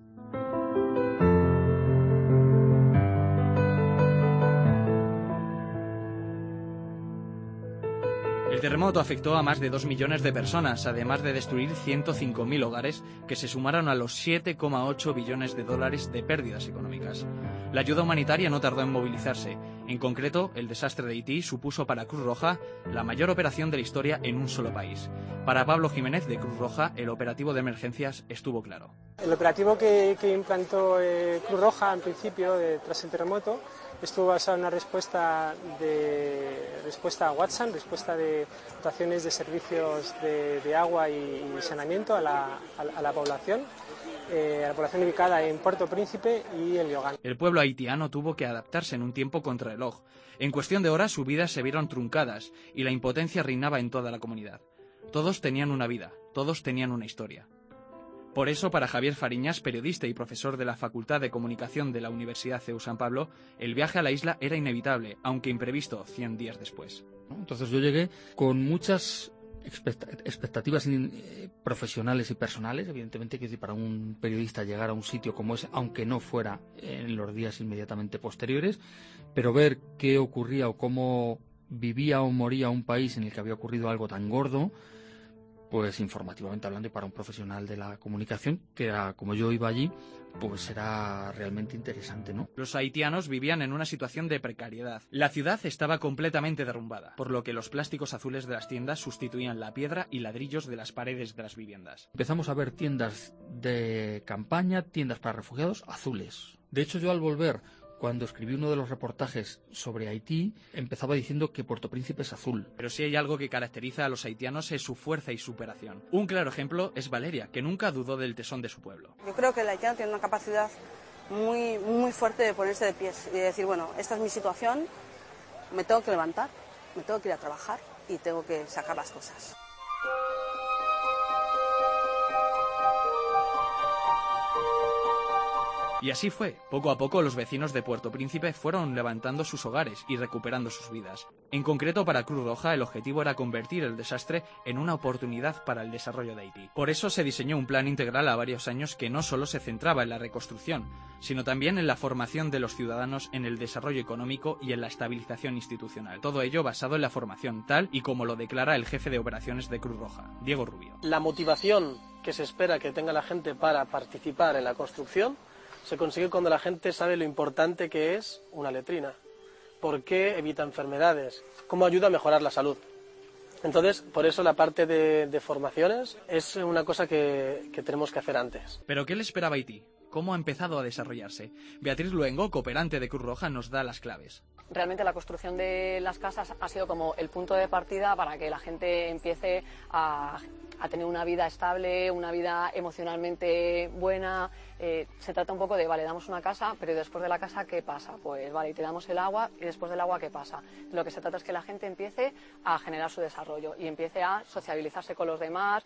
El terremoto afectó a más de dos millones de personas, además de destruir ciento cinco mil hogares, que se sumaron a los siete coma ocho billones de dólares de pérdidas económicas. La ayuda humanitaria no tardó en movilizarse. En concreto, el desastre de Haití supuso para Cruz Roja la mayor operación de la historia en un solo país. Para Pablo Jiménez, de Cruz Roja, el operativo de emergencias estuvo claro. El operativo que, que implantó eh, Cruz Roja, en principio, de, tras el terremoto, estuvo basado en una respuesta, de, respuesta a WhatsApp, respuesta de dotaciones de servicios de, de agua y, y saneamiento a la, a, a la población, eh, a la población ubicada en Puerto Príncipe y en Liogán. El pueblo haitiano tuvo que adaptarse en un tiempo contrarreloj. En cuestión de horas, sus vidas se vieron truncadas y la impotencia reinaba en toda la comunidad. Todos tenían una vida, todos tenían una historia. Por eso, para Javier Fariñas, periodista y profesor de la Facultad de Comunicación de la Universidad C E U San Pablo, el viaje a la isla era inevitable, aunque imprevisto cien días después. Entonces yo llegué con muchas expectativas profesionales y personales. Evidentemente, que para un periodista llegar a un sitio como ese, aunque no fuera en los días inmediatamente posteriores, pero ver qué ocurría o cómo vivía o moría un país en el que había ocurrido algo tan gordo, pues informativamente hablando y para un profesional de la comunicación, que era como yo iba allí, pues era realmente interesante, ¿no? Los haitianos vivían en una situación de precariedad. La ciudad estaba completamente derrumbada, por lo que los plásticos azules de las tiendas sustituían la piedra y ladrillos de las paredes de las viviendas. Empezamos a ver tiendas de campaña, tiendas para refugiados azules. De hecho, yo al volver, Cuando escribí uno de los reportajes sobre Haití, empezaba diciendo que Puerto Príncipe es azul. Pero si hay algo que caracteriza a los haitianos es su fuerza y superación. Un claro ejemplo es Valeria, que nunca dudó del tesón de su pueblo. Yo creo que el haitiano tiene una capacidad muy, muy fuerte de ponerse de pies y de decir, bueno, esta es mi situación, me tengo que levantar, me tengo que ir a trabajar y tengo que sacar las cosas. Y así fue. Poco a poco los vecinos de Puerto Príncipe fueron levantando sus hogares y recuperando sus vidas. En concreto, para Cruz Roja el objetivo era convertir el desastre en una oportunidad para el desarrollo de Haití. Por eso se diseñó un plan integral a varios años que no solo se centraba en la reconstrucción, sino también en la formación de los ciudadanos, en el desarrollo económico y en la estabilización institucional. Todo ello basado en la formación, tal y como lo declara el jefe de operaciones de Cruz Roja, Diego Rubio. La motivación que se espera que tenga la gente para participar en la construcción se consigue cuando la gente sabe lo importante que es una letrina, por qué evita enfermedades, cómo ayuda a mejorar la salud. Entonces, por eso la parte de, de formaciones es una cosa que, que tenemos que hacer antes. ¿Pero qué le esperaba a Haití? ¿Cómo ha empezado a desarrollarse? Beatriz Luengo, cooperante de Cruz Roja, nos da las claves. Realmente la construcción de las casas ha sido como el punto de partida para que la gente empiece a, a tener una vida estable, una vida emocionalmente buena. Eh, se trata un poco de, vale, damos una casa, pero después de la casa, ¿qué pasa? Pues vale, te damos el agua y después del agua, ¿qué pasa? Lo que se trata es que la gente empiece a generar su desarrollo y empiece a sociabilizarse con los demás.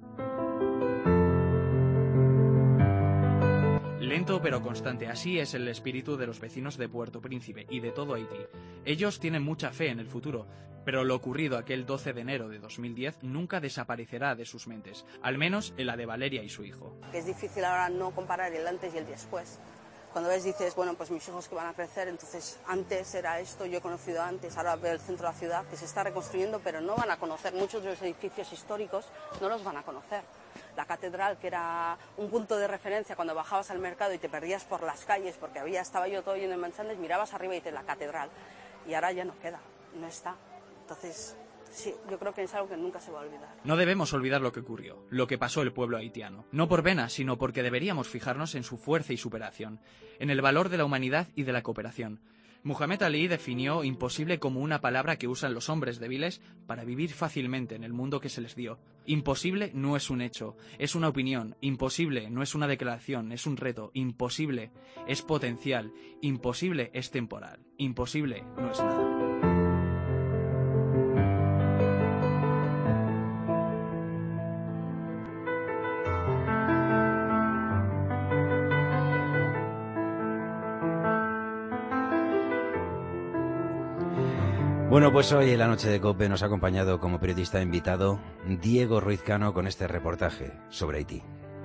Lento pero constante, así es el espíritu de los vecinos de Puerto Príncipe y de todo Haití. Ellos tienen mucha fe en el futuro, pero lo ocurrido aquel doce de enero de dos mil diez nunca desaparecerá de sus mentes, al menos en la de Valeria y su hijo. Es difícil ahora no comparar el antes y el después. Cuando ves dices, bueno, pues mis hijos que van a crecer, entonces antes era esto, yo he conocido antes, ahora veo el centro de la ciudad que se está reconstruyendo, pero no van a conocer, muchos de los edificios históricos no los van a conocer. La catedral, que era un punto de referencia cuando bajabas al mercado y te perdías por las calles porque había estaba yo todo lleno de manzanas, mirabas arriba y dices la catedral, y ahora ya no queda, no está. Entonces, sí, yo creo que es algo que nunca se va a olvidar. No debemos olvidar lo que ocurrió, lo que pasó el pueblo haitiano. No por pena, sino porque deberíamos fijarnos en su fuerza y superación, en el valor de la humanidad y de la cooperación. Muhammad Ali definió imposible como una palabra que usan los hombres débiles para vivir fácilmente en el mundo que se les dio. Imposible no es un hecho, es una opinión. Imposible no es una declaración, es un reto. Imposible es potencial. Imposible es temporal. Imposible no es nada. Bueno, pues hoy en la noche de COPE nos ha acompañado como periodista invitado Diego Ruiz Cano con este reportaje sobre Haití.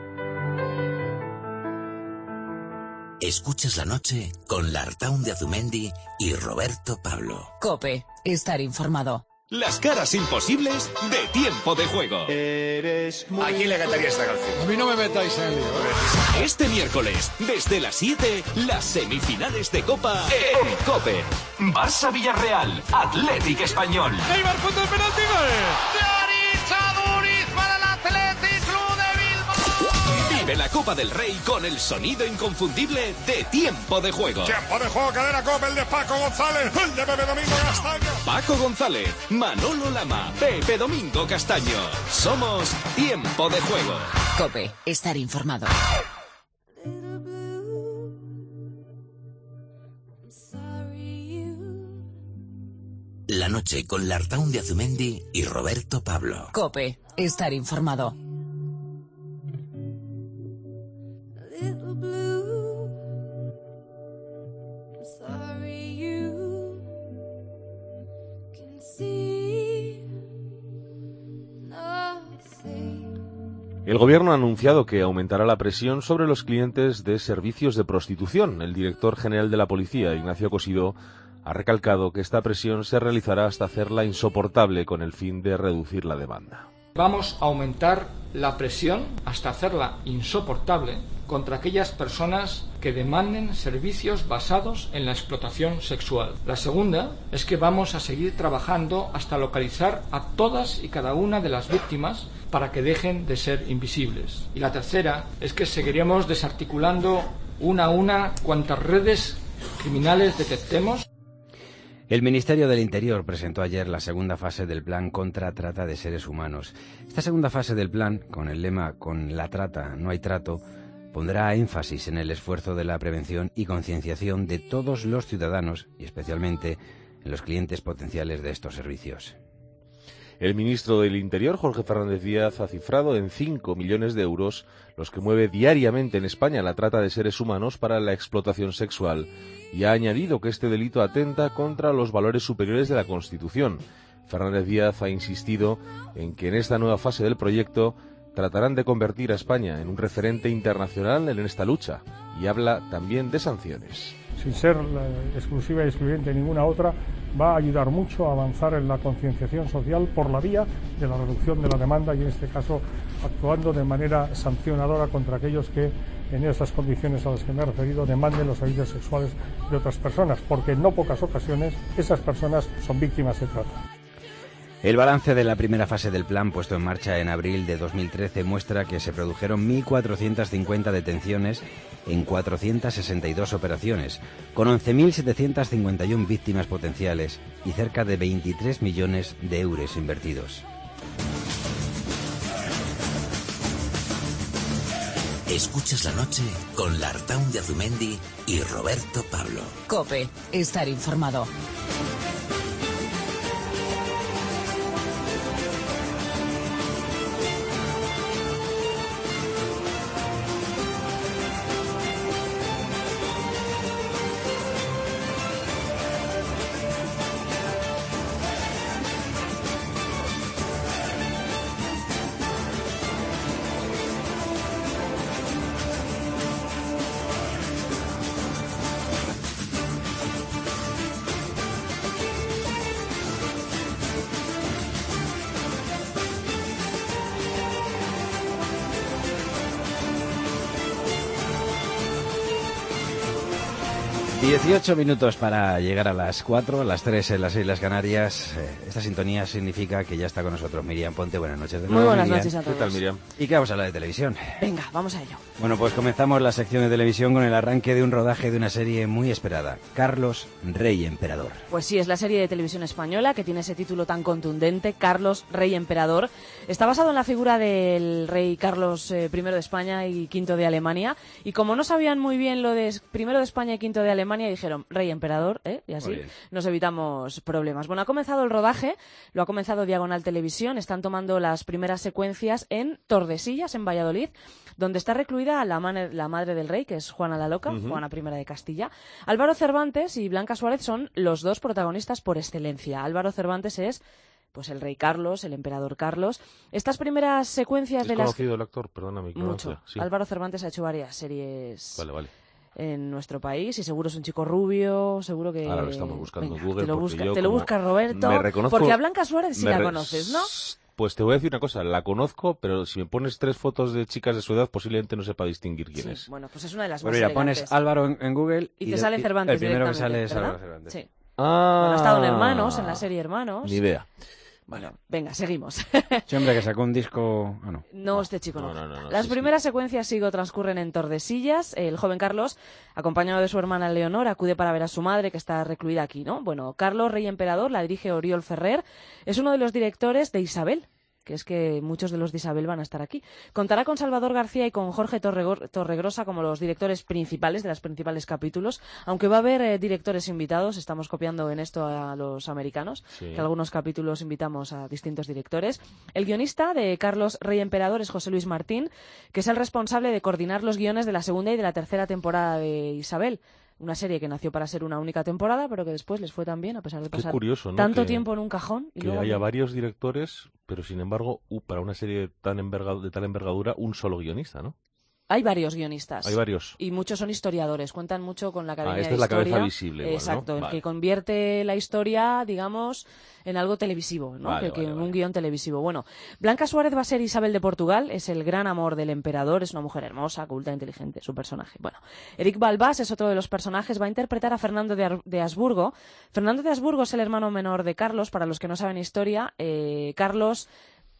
Escuchas la noche con Lartaun de Azumendi y Roberto Pablo. COPE, estar informado. Las caras imposibles de Tiempo de Juego. Eres muy... ¿A quién le cantaría esta canción? A mí no me metáis en el lío. Este miércoles, desde las siete, las semifinales de Copa en COPE. Barça Villarreal, Athletic Español. Neymar punto el penalti, gol. Claricha Duriz para el Athletic Club de Bilbao. Vive la Copa del Rey con el sonido inconfundible de Tiempo de Juego. Tiempo de Juego, cadena COPE, el de Paco González, el de Pepe Domingo Castaño. Paco González, Manolo Lama, Pepe Domingo Castaño. Somos Tiempo de Juego. COPE, estar informado. La noche con Lartaun de Azumendi y Roberto Pablo. COPE, estar informado. El Gobierno ha anunciado que aumentará la presión sobre los clientes de servicios de prostitución. El director general de la Policía, Ignacio Cosidó, ha recalcado que esta presión se realizará hasta hacerla insoportable con el fin de reducir la demanda. Vamos a aumentar la presión hasta hacerla insoportable contra aquellas personas que demanden servicios basados en la explotación sexual. La segunda es que vamos a seguir trabajando hasta localizar a todas y cada una de las víctimas para que dejen de ser invisibles. Y la tercera es que seguiremos desarticulando una a una cuantas redes criminales detectemos. El Ministerio del Interior presentó ayer la segunda fase del plan contra trata de seres humanos. Esta segunda fase del plan, con el lema "Con la trata no hay trato", pondrá énfasis en el esfuerzo de la prevención y concienciación de todos los ciudadanos y especialmente en los clientes potenciales de estos servicios. El ministro del Interior, Jorge Fernández Díaz, ha cifrado en cinco millones de euros los que mueve diariamente en España la trata de seres humanos para la explotación sexual y ha añadido que este delito atenta contra los valores superiores de la Constitución. Fernández Díaz ha insistido en que en esta nueva fase del proyecto tratarán de convertir a España en un referente internacional en esta lucha y habla también de sanciones. Sin ser la exclusiva y excluyente de ninguna otra, va a ayudar mucho a avanzar en la concienciación social por la vía de la reducción de la demanda y en este caso actuando de manera sancionadora contra aquellos que en esas condiciones a las que me he referido demanden los servicios sexuales de otras personas, porque en no pocas ocasiones esas personas son víctimas de trata. El balance de la primera fase del plan, puesto en marcha en abril de dos mil trece, muestra que se produjeron mil cuatrocientas cincuenta detenciones en cuatrocientas sesenta y dos operaciones, con once mil setecientas cincuenta y uno víctimas potenciales y cerca de veintitrés millones de euros invertidos. Escuchas la noche con Lartaun de Azumendi y Roberto Pablo. COPE, estar informado. dieciocho minutos para llegar a las cuatro, las tres en las Islas Canarias. Esta sintonía significa que ya está con nosotros Miriam Ponte. Buenas noches. De nuevo, Muy buenas Miriam. noches a todos. ¿Qué tal, Miriam? ¿Y qué vamos a hablar de televisión? Venga, vamos a ello. Bueno, pues comenzamos la sección de televisión con el arranque de un rodaje de una serie muy esperada, Carlos, Rey Emperador. Pues sí, es la serie de televisión española que tiene ese título tan contundente, Carlos, Rey Emperador. Está basado en la figura del rey Carlos eh, primero de España y quinto de Alemania. Y como no sabían muy bien lo de primero de España y quinto de Alemania, dijeron Rey Emperador, ¿eh? Y así nos evitamos problemas. Bueno, ha comenzado el rodaje, lo ha comenzado Diagonal Televisión. Están tomando las primeras secuencias en Tordesillas, en Valladolid, donde está recluida la, man la madre del rey, que es Juana la Loca, uh-huh. Juana I de Castilla. Álvaro Cervantes y Blanca Suárez son los dos protagonistas por excelencia. Álvaro Cervantes es pues el rey Carlos, el emperador Carlos. Estas primeras secuencias ¿Es de las... ¿Es conocido el actor? Perdóname. Mucho. Sí. Álvaro Cervantes ha hecho varias series... Vale, vale. En nuestro país y seguro es un chico rubio, seguro que... Ahora lo estamos buscando Venga, en Google. Te lo busca, yo te lo busca Roberto, me reconozco, porque a Blanca Suárez sí me la re... conoces, ¿no? Pues te voy a decir una cosa, la conozco, pero si me pones tres fotos de chicas de su edad, posiblemente no sepa distinguir quién sí, es. Bueno, pues es una de las bueno, más mira, elegantes. Pones Álvaro en, en Google y, y te sale Cervantes. El primero que sale es ¿verdad? Álvaro Cervantes. Sí. Ah, bueno, ha estado en Hermanos, en la serie Hermanos. Ni idea. Bueno, venga, seguimos. Sí, hombre, que sacó un disco... Ah, no. No, este chico no. no, no, no, no Las sí, primeras sí. secuencias sigo transcurren en Tordesillas. El joven Carlos, acompañado de su hermana Leonor, acude para ver a su madre, que está recluida aquí, ¿no? Bueno, Carlos, Rey Emperador, la dirige Oriol Ferrer. Es uno de los directores de Isabel, que es que muchos de los de Isabel van a estar aquí. Contará con Salvador García y con Jorge Torregor Torregrosa como los directores principales de los principales capítulos, aunque va a haber eh, directores invitados. Estamos copiando en esto a los americanos, sí. Que algunos capítulos invitamos a distintos directores. El guionista de Carlos, Rey Emperador es José Luis Martín, que es el responsable de coordinar los guiones de la segunda y de la tercera temporada de Isabel. Una serie que nació para ser una única temporada, pero que después les fue tan bien, a pesar de pasar curioso, ¿no? tanto que, tiempo en un cajón. Y que luego haya no. varios directores, pero sin embargo, uh, para una serie tan envergado, de tal envergadura, un solo guionista, ¿no? Hay varios guionistas. Hay varios. Y muchos son historiadores. Cuentan mucho con la Academia ah, esta de es la Historia. cabeza visible. Igual, exacto, ¿no? el vale. que convierte la historia, digamos, en algo televisivo, ¿no? Vale, que, que vale, en vale. un guión televisivo. Bueno, Blanca Suárez va a ser Isabel de Portugal, es el gran amor del emperador, es una mujer hermosa, culta, inteligente, su personaje. Bueno, Eric Balbás es otro de los personajes, va a interpretar a Fernando de, Ar de Habsburgo. Fernando de Habsburgo es el hermano menor de Carlos, para los que no saben historia. Eh, Carlos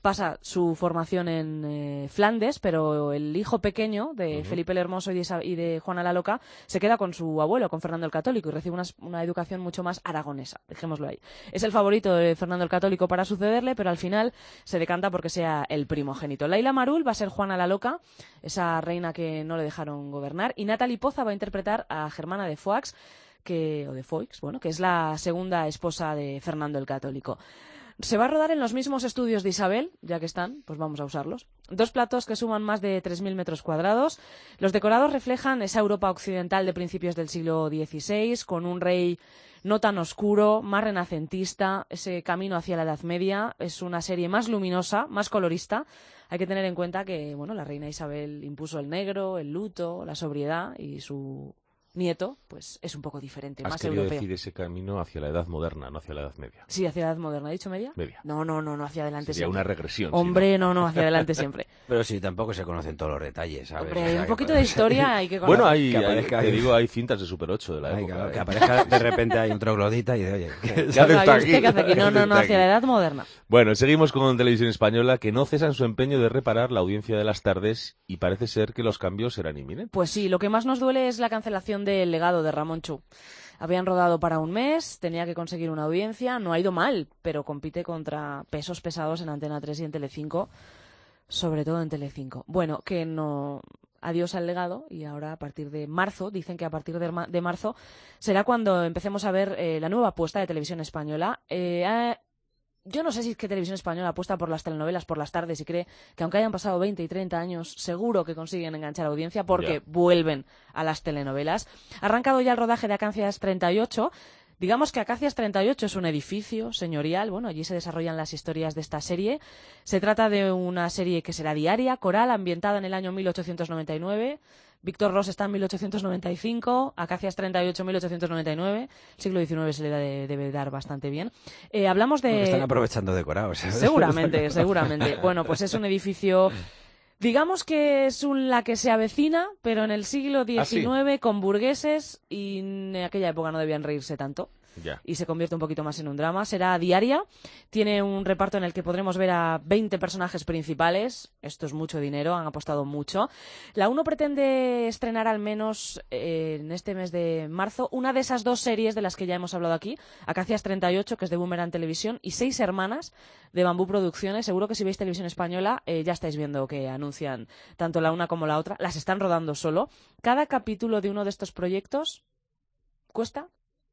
pasa su formación en eh, Flandes, pero el hijo pequeño de uh-huh. Felipe el Hermoso y de, Isa- y de Juana la Loca se queda con su abuelo, con Fernando el Católico, y recibe una, una educación mucho más aragonesa, dejémoslo ahí. Es el favorito de Fernando el Católico para sucederle, pero al final se decanta porque sea el primogénito. Laila Marul va a ser Juana la Loca, esa reina que no le dejaron gobernar, y Natalie Poza va a interpretar a Germana de Foix, que, o de Foix, bueno, que es la segunda esposa de Fernando el Católico. Se va a rodar en los mismos estudios de Isabel, ya que están, pues vamos a usarlos. Dos platos que suman más de tres mil metros cuadrados. Los decorados reflejan esa Europa occidental de principios del siglo dieciséis, con un rey no tan oscuro, más renacentista, ese camino hacia la Edad Media. Es una serie más luminosa, más colorista. Hay que tener en cuenta que, bueno, la reina Isabel impuso el negro, el luto, la sobriedad, y su nieto, pues es un poco diferente, Has más querido europeo. decir ese camino hacia la Edad Moderna, no hacia la Edad Media. Sí, hacia la Edad Moderna. ¿He dicho media? Media. No, no, no, no, hacia adelante Sería siempre. una regresión. Hombre, si no. no, no, hacia adelante siempre. Pero sí, tampoco se conocen todos los detalles, ¿sabes? Hombre, O sea, un que poquito puede de ser- historia hay que conocer. Bueno, hay, Que hay- aparezca te ahí. digo, hay cintas de Super ocho de la Ay, época. claro, ¿eh? que aparezca de repente hay un troglodita y de oye, ¿qué ¿Qué haces haces Oiga, ¿y aquí? usted qué hace aquí? No, no, no, Está hacia la aquí. Edad Moderna. Bueno, seguimos con Televisión Española, que no cesa en su empeño de reparar la audiencia de las tardes, y parece ser que los cambios serán inminentes. Pues sí, lo que más nos duele es la cancelación del legado de Ramón Chu. Habían rodado para un mes, tenía que conseguir una audiencia, no ha ido mal, pero compite contra pesos pesados en Antena tres y en Telecinco, sobre todo en Telecinco. Bueno, que no... Adiós al legado, y ahora a partir de marzo, dicen que a partir de, ma- de marzo será cuando empecemos a ver eh, la nueva apuesta de Televisión Española. Eh, ha- Yo no sé si es que Televisión Española apuesta por las telenovelas por las tardes y cree que aunque hayan pasado veinte y treinta años, seguro que consiguen enganchar audiencia porque Ya. vuelven a las telenovelas. Ha arrancado ya el rodaje de Acacias treinta y ocho. Digamos que Acacias treinta y ocho es un edificio señorial. Bueno, allí se desarrollan las historias de esta serie. Se trata de una serie que será diaria, coral, ambientada en el año mil ochocientos noventa y nueve. Víctor Ross está en mil ochocientos noventa y cinco, Acacias treinta y ocho, mil ochocientos noventa y nueve. El siglo diecinueve se le da de- debe dar bastante bien. Eh, hablamos de... Bueno, están aprovechando decorados. ¿sabes? Seguramente, seguramente. Bueno, pues es un edificio, digamos que es un la que se avecina, pero en el siglo diecinueve con burgueses, y en aquella época no debían reírse tanto. Ya. Y se convierte un poquito más en un drama. Será diaria, tiene un reparto en el que podremos ver a veinte personajes principales. Esto es mucho dinero, han apostado mucho. La uno pretende estrenar al menos eh, en este mes de marzo una de esas dos series de las que ya hemos hablado aquí, Acacias treinta y ocho, que es de Boomerang Televisión, y Seis Hermanas, de Bambú Producciones. Seguro que si veis Televisión Española eh, ya estáis viendo que anuncian tanto la una como la otra. Las están rodando solo. Cada capítulo de uno de estos proyectos cuesta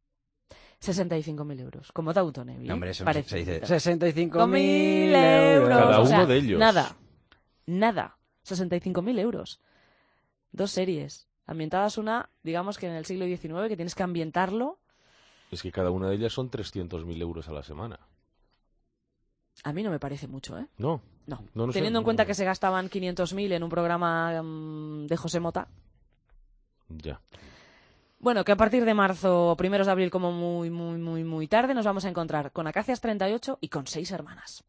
sesenta y cinco mil euros, como Downton Abbey. No, hombre, eso no Parece se dice. bonito. sesenta y cinco Con mil mil euros. Cada O sea, uno de ellos. Nada, nada. sesenta y cinco mil euros. Dos series. Ambientadas una, digamos que en el siglo diecinueve, que tienes que ambientarlo. Es que cada una de ellas son trescientos mil euros a la semana. A mí no me parece mucho, ¿eh? No. No. No, no sé. Teniendo en cuenta que se gastaban quinientos mil en un programa mm, de José Mota. Ya. Bueno, que a partir de marzo, primeros de abril, como muy, muy, muy, muy tarde, nos vamos a encontrar con Acacias treinta y ocho y con Seis Hermanas.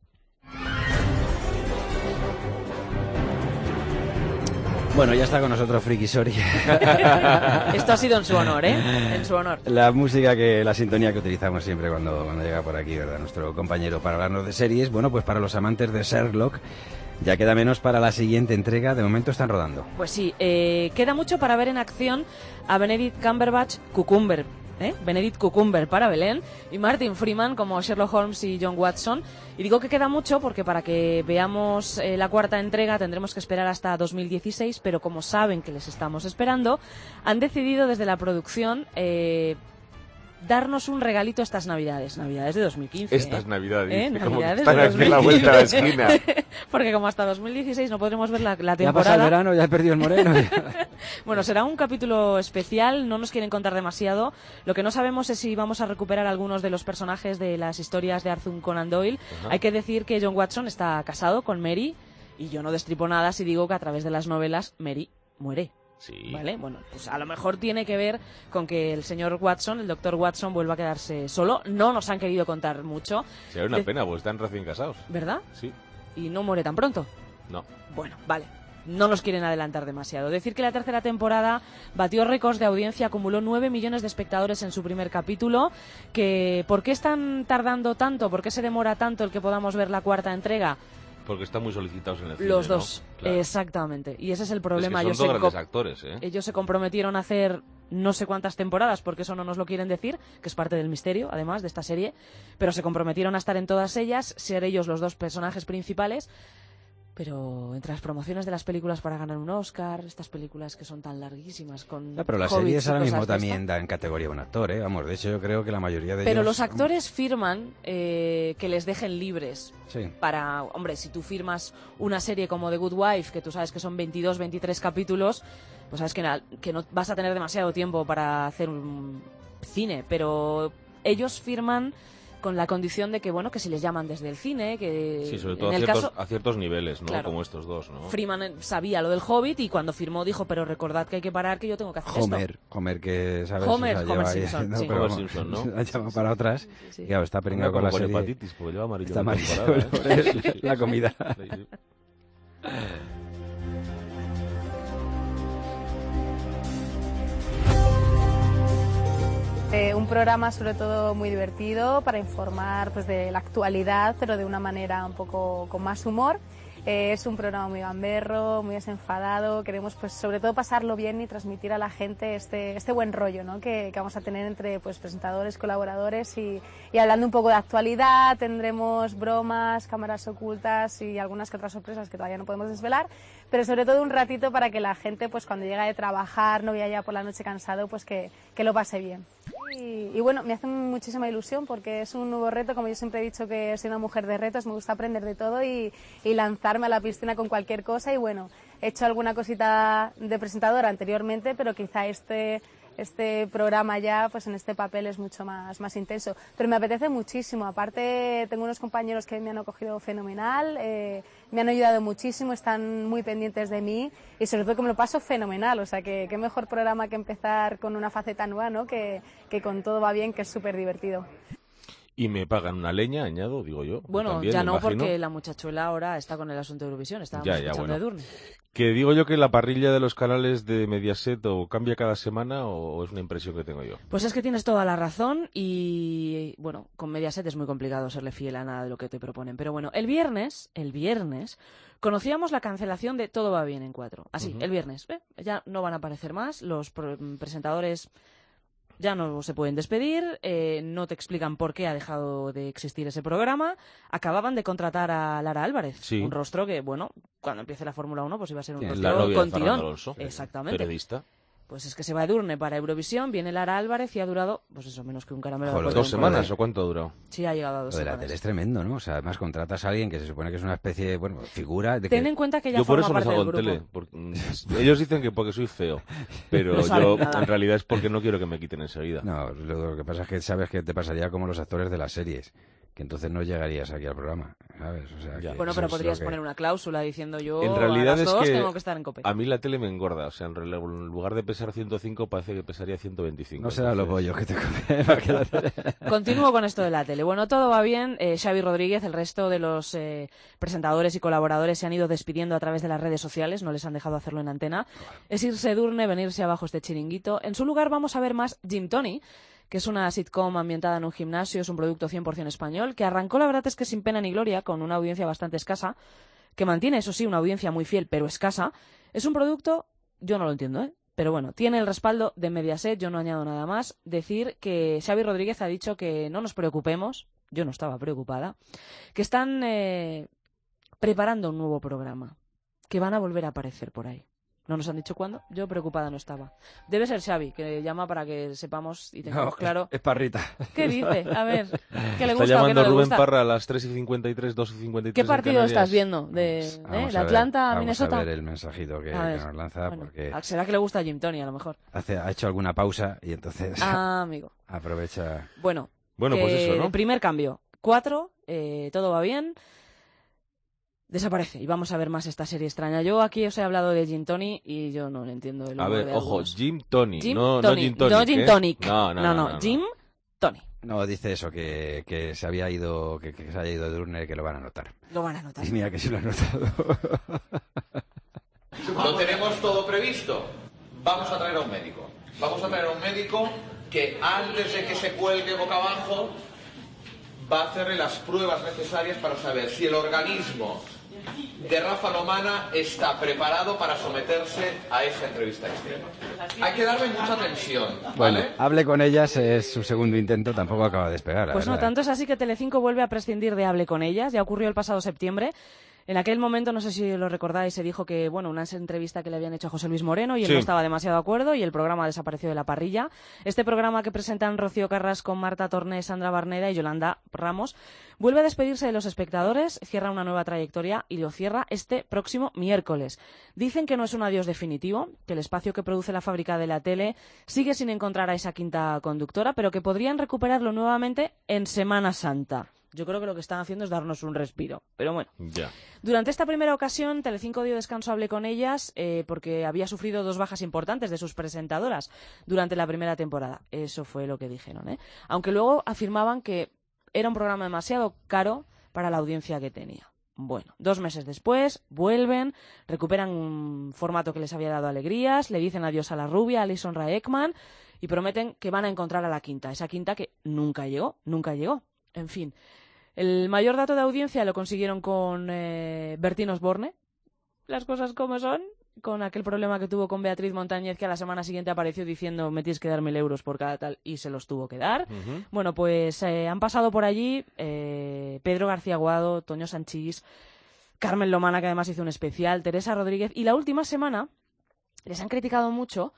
Bueno, ya está con nosotros Friki Sori. Esto ha sido en su honor, ¿eh? En su honor. La música, que la sintonía que utilizamos siempre cuando, cuando llega por aquí, ¿verdad? Nuestro compañero para hablarnos de series. Bueno, pues para los amantes de Sherlock, ya queda menos para la siguiente entrega. De momento están rodando. Pues sí, eh, queda mucho para ver en acción a Benedict Cumberbatch Cucumber, ¿eh? Benedict Cucumber para Belén, y Martin Freeman como Sherlock Holmes y John Watson. Y digo que queda mucho porque para que veamos eh, la cuarta entrega tendremos que esperar hasta dos mil dieciséis, pero como saben que les estamos esperando, han decidido desde la producción eh, darnos un regalito estas Navidades, Navidades de dos mil quince. Estas ¿eh? Navidades, ¿Eh? dice, como que Navidades están de aquí a la vuelta de la esquina. Porque como hasta dos mil dieciséis no podremos ver la, la Ya pasa temporada. el verano, ya he perdido el moreno. Bueno, será un capítulo especial, no nos quieren contar demasiado. Lo que no sabemos es si vamos a recuperar algunos de los personajes de las historias de Arthur Conan Doyle. Ajá. Hay que decir que John Watson está casado con Mary, y yo no destripo nada si digo que a través de las novelas Mary muere. Sí. ¿Vale? Bueno, pues a lo mejor tiene que ver con que el señor Watson, el doctor Watson, vuelva a quedarse solo. No nos han querido contar mucho. Sería una De- pena, porque están recién casados. ¿Verdad? Sí. Y no muere tan pronto. No. Bueno, vale. No nos quieren adelantar demasiado. Decir que la tercera temporada batió récords de audiencia, acumuló nueve millones de espectadores en su primer capítulo. Que, ¿por qué están tardando tanto? ¿Por qué se demora tanto el que podamos ver la cuarta entrega? Porque están muy solicitados en el cine, Los dos, ¿no? Claro. Exactamente. Y ese es el problema. Es que son ellos, dos grandes se actores, ¿eh? ellos se comprometieron a hacer no sé cuántas temporadas, porque eso no nos lo quieren decir, que es parte del misterio, además, de esta serie, pero se comprometieron a estar en todas ellas, ser ellos los dos personajes principales. Pero entre las promociones de las películas para ganar un Oscar, estas películas que son tan larguísimas con No, pero las hobbits series y ahora cosas mismo de también esta. dan categoría a un actor, ¿eh? Vamos, de hecho yo creo que la mayoría de Pero ellos... los actores firman eh, que les dejen libres Sí. para, hombre, si tú firmas una serie como The Good Wife, que tú sabes que son veintidós, veintitrés capítulos, pues sabes que, na- que no vas a tener demasiado tiempo para hacer un cine, pero ellos firman con la condición de que, bueno, que si les llaman desde el cine, que Sí, sobre todo en a el ciertos, caso... a ciertos niveles, ¿no? Claro. Como estos dos, ¿no? Freeman sabía lo del Hobbit y cuando firmó dijo, pero recordad que hay que parar, que yo tengo que hacer Homer, esto. Homer que sabes Homer, o sea, Homer lleva ahí- Simpson, no, sí. pero Homer vamos, Simpson, ¿no? la llama para otras. sí. Y claro, está pringado Como con la con serie. hepatitis, porque lleva amarillo Está una amarillo temporada, por ¿eh? el- la comida. Sí, sí. Eh, un programa sobre todo muy divertido para informar pues, de la actualidad, pero de una manera un poco con más humor. Eh, es un programa muy gamberro, muy desenfadado. Queremos pues sobre todo pasarlo bien y transmitir a la gente este, este buen rollo, ¿no? que, que vamos a tener entre pues, presentadores, colaboradores y, y hablando un poco de actualidad. Tendremos bromas, cámaras ocultas y algunas que otras sorpresas que todavía no podemos desvelar, pero sobre todo un ratito para que la gente pues cuando llega de trabajar, no vaya ya por la noche cansado, pues que, que lo pase bien. Y, y bueno, me hace muchísima ilusión porque es un nuevo reto, como yo siempre he dicho que soy una mujer de retos, me gusta aprender de todo y, y lanzarme a la piscina con cualquier cosa y bueno, he hecho alguna cosita de presentadora anteriormente, pero quizá este... este programa ya, pues en este papel es mucho más, más intenso. Pero me apetece muchísimo. Aparte, tengo unos compañeros que me han acogido fenomenal, eh, me han ayudado muchísimo, están muy pendientes de mí y sobre todo que me lo paso fenomenal. O sea, que qué mejor programa que empezar con una faceta nueva, ¿no? Que, que con todo va bien, que es súper divertido. Y me pagan una leña, añado, digo yo. Bueno, también, ya me no, imagino. porque la muchachuela ahora está con el asunto de Eurovisión, estábamos Ya, ya, escuchando bueno. de Durne. Que digo yo que la parrilla de los canales de Mediaset o cambia cada semana o, o es una impresión que tengo yo. Pues es que tienes toda la razón y, bueno, con Mediaset es muy complicado serle fiel a nada de lo que te proponen. Pero bueno, el viernes, el viernes, conocíamos la cancelación de Todo va bien en cuatro. Así, Ujú. el viernes, ¿ve? Ya no van a aparecer más, los pro- presentadores ya no se pueden despedir, eh, no te explican por qué ha dejado de existir ese programa. Acababan de contratar a Lara Álvarez, Sí. un rostro que, bueno, cuando empiece la Fórmula uno pues iba a ser un Sí, rostro la novia de con Fernando tirón. Alonso, Exactamente. periodista. Pues es que se va Edurne para Eurovisión, viene Lara Álvarez y ha durado, pues eso, menos que un caramelo. Joder, de ¿Dos pollo. semanas o cuánto ha durado? Sí, ha llegado a dos Lo de la semanas. tele es tremendo, ¿no? O sea, además contratas a alguien que se supone que es una especie de, bueno, figura de Ten que... en cuenta que ella Yo por forma eso no parte salgo del en grupo. tele. porque, mm, ellos dicen que porque soy feo, pero No saben yo nada. en realidad es porque no quiero que me quiten enseguida. No, lo, lo que pasa es que sabes que te pasaría como los actores de las series, que entonces no llegarías aquí al programa, ¿sabes? O sea, que Bueno, eso pero es lo podrías que- poner una cláusula diciendo yo En realidad a las es dos que, tengo que estar en COPE. a mí la tele me engorda. O sea, en, realidad, en lugar de pesar ciento cinco parece que pesaría ciento veinticinco. No serán los entonces- bollos que te comen para que la tele- Continúo con esto de la tele. Bueno, todo va bien. Eh, Xavi Rodríguez, el resto de los eh, presentadores y colaboradores se han ido despidiendo a través de las redes sociales, no les han dejado hacerlo en antena. Es irse Edurne, venirse abajo este chiringuito. En su lugar vamos a ver más Jim Tony, que es una sitcom ambientada en un gimnasio, es un producto cien por ciento español, que arrancó, la verdad es que sin pena ni gloria, con una audiencia bastante escasa, que mantiene, eso sí, una audiencia muy fiel, pero escasa. Es un producto, yo no lo entiendo, ¿eh? Pero bueno, tiene el respaldo de Mediaset, yo no añado nada más. Decir que Xavi Rodríguez ha dicho que no nos preocupemos, yo no estaba preocupada, que están eh, preparando un nuevo programa, que van a volver a aparecer por ahí. No nos han dicho cuándo, yo preocupada no estaba. Debe ser Xavi, que llama para que sepamos y tengamos No, claro. es Parrita. ¿Qué dice? A ver, ¿qué le Está gusta o qué llamando no le Rubén gusta? Parra a las tres y cincuenta y tres, dos y cincuenta y tres ¿Qué en partido Canarias. estás viendo? ¿De, Pues eh, vamos de a ver, Atlanta a vamos Minnesota? a ver el mensajito que, A ver, que nos lanza, bueno, porque será que le gusta a Jim Tony, a lo mejor. hace, ha hecho alguna pausa y entonces Ah, amigo. aprovecha... Bueno, Bueno, que pues eso, ¿no? Primer cambio. Cuatro, eh, todo va bien. Desaparece. Y vamos a ver más esta serie extraña. Yo aquí os he hablado de Jim Tony y yo no le entiendo el A humor ver, de ojo, algunos. Jim Tony, Jim no, Tony, no Gin Tonic. no Gin ¿eh? Tonic. No, no, no, no, no, no. Jim Tony. No, dice eso, que, que se había ido, que, que se haya ido de Durne, que lo van a notar. Lo van a notar. Y mira que sí lo han notado. Lo tenemos todo previsto. Vamos a traer a un médico. Vamos a traer a un médico que antes de que se cuelgue boca abajo va a hacerle las pruebas necesarias para saber si el organismo de Rafa Lomana está preparado para someterse a esa entrevista extrema. Hay que darle mucha atención, ¿vale? Bueno, Hable con ellas es su segundo intento, tampoco acaba de despegar, la Pues no, verdad. tanto es así que Telecinco vuelve a prescindir de Hable con ellas. Ya ocurrió el pasado septiembre. En aquel momento, no sé si lo recordáis, se dijo que, bueno, una entrevista que le habían hecho a José Luis Moreno y él Sí. no estaba demasiado de acuerdo y el programa desapareció de la parrilla. Este programa que presentan Rocío Carrasco, Marta Torné, Sandra Barneda y Yolanda Ramos vuelve a despedirse de los espectadores, cierra una nueva trayectoria y lo cierra este próximo miércoles. Dicen que no es un adiós definitivo, que el espacio que produce la fábrica de la tele sigue sin encontrar a esa quinta conductora, pero que podrían recuperarlo nuevamente en Semana Santa. Yo creo que lo que están haciendo es darnos un respiro, pero bueno. Ya. Durante esta primera ocasión, Telecinco dio descanso a Hable con ellas eh, porque había sufrido dos bajas importantes de sus presentadoras durante la primera temporada. Eso fue lo que dijeron, ¿eh? Aunque luego afirmaban que era un programa demasiado caro para la audiencia que tenía. Bueno, dos meses después, vuelven, recuperan un formato que les había dado alegrías, le dicen adiós a la rubia, a Alison Rae Ekman, y prometen que van a encontrar a la quinta. Esa quinta que nunca llegó, nunca llegó. En fin, el mayor dato de audiencia lo consiguieron con eh, Bertín Osborne, las cosas como son, con aquel problema que tuvo con Beatriz Montañez, que a la semana siguiente apareció diciendo me tienes que dar mil euros por cada tal, y se los tuvo que dar. Uh-huh. Bueno, pues eh, han pasado por allí eh, Pedro García Aguado, Toño Sanchís, Carmen Lomana, que además hizo un especial, Teresa Rodríguez, y la última semana les han criticado mucho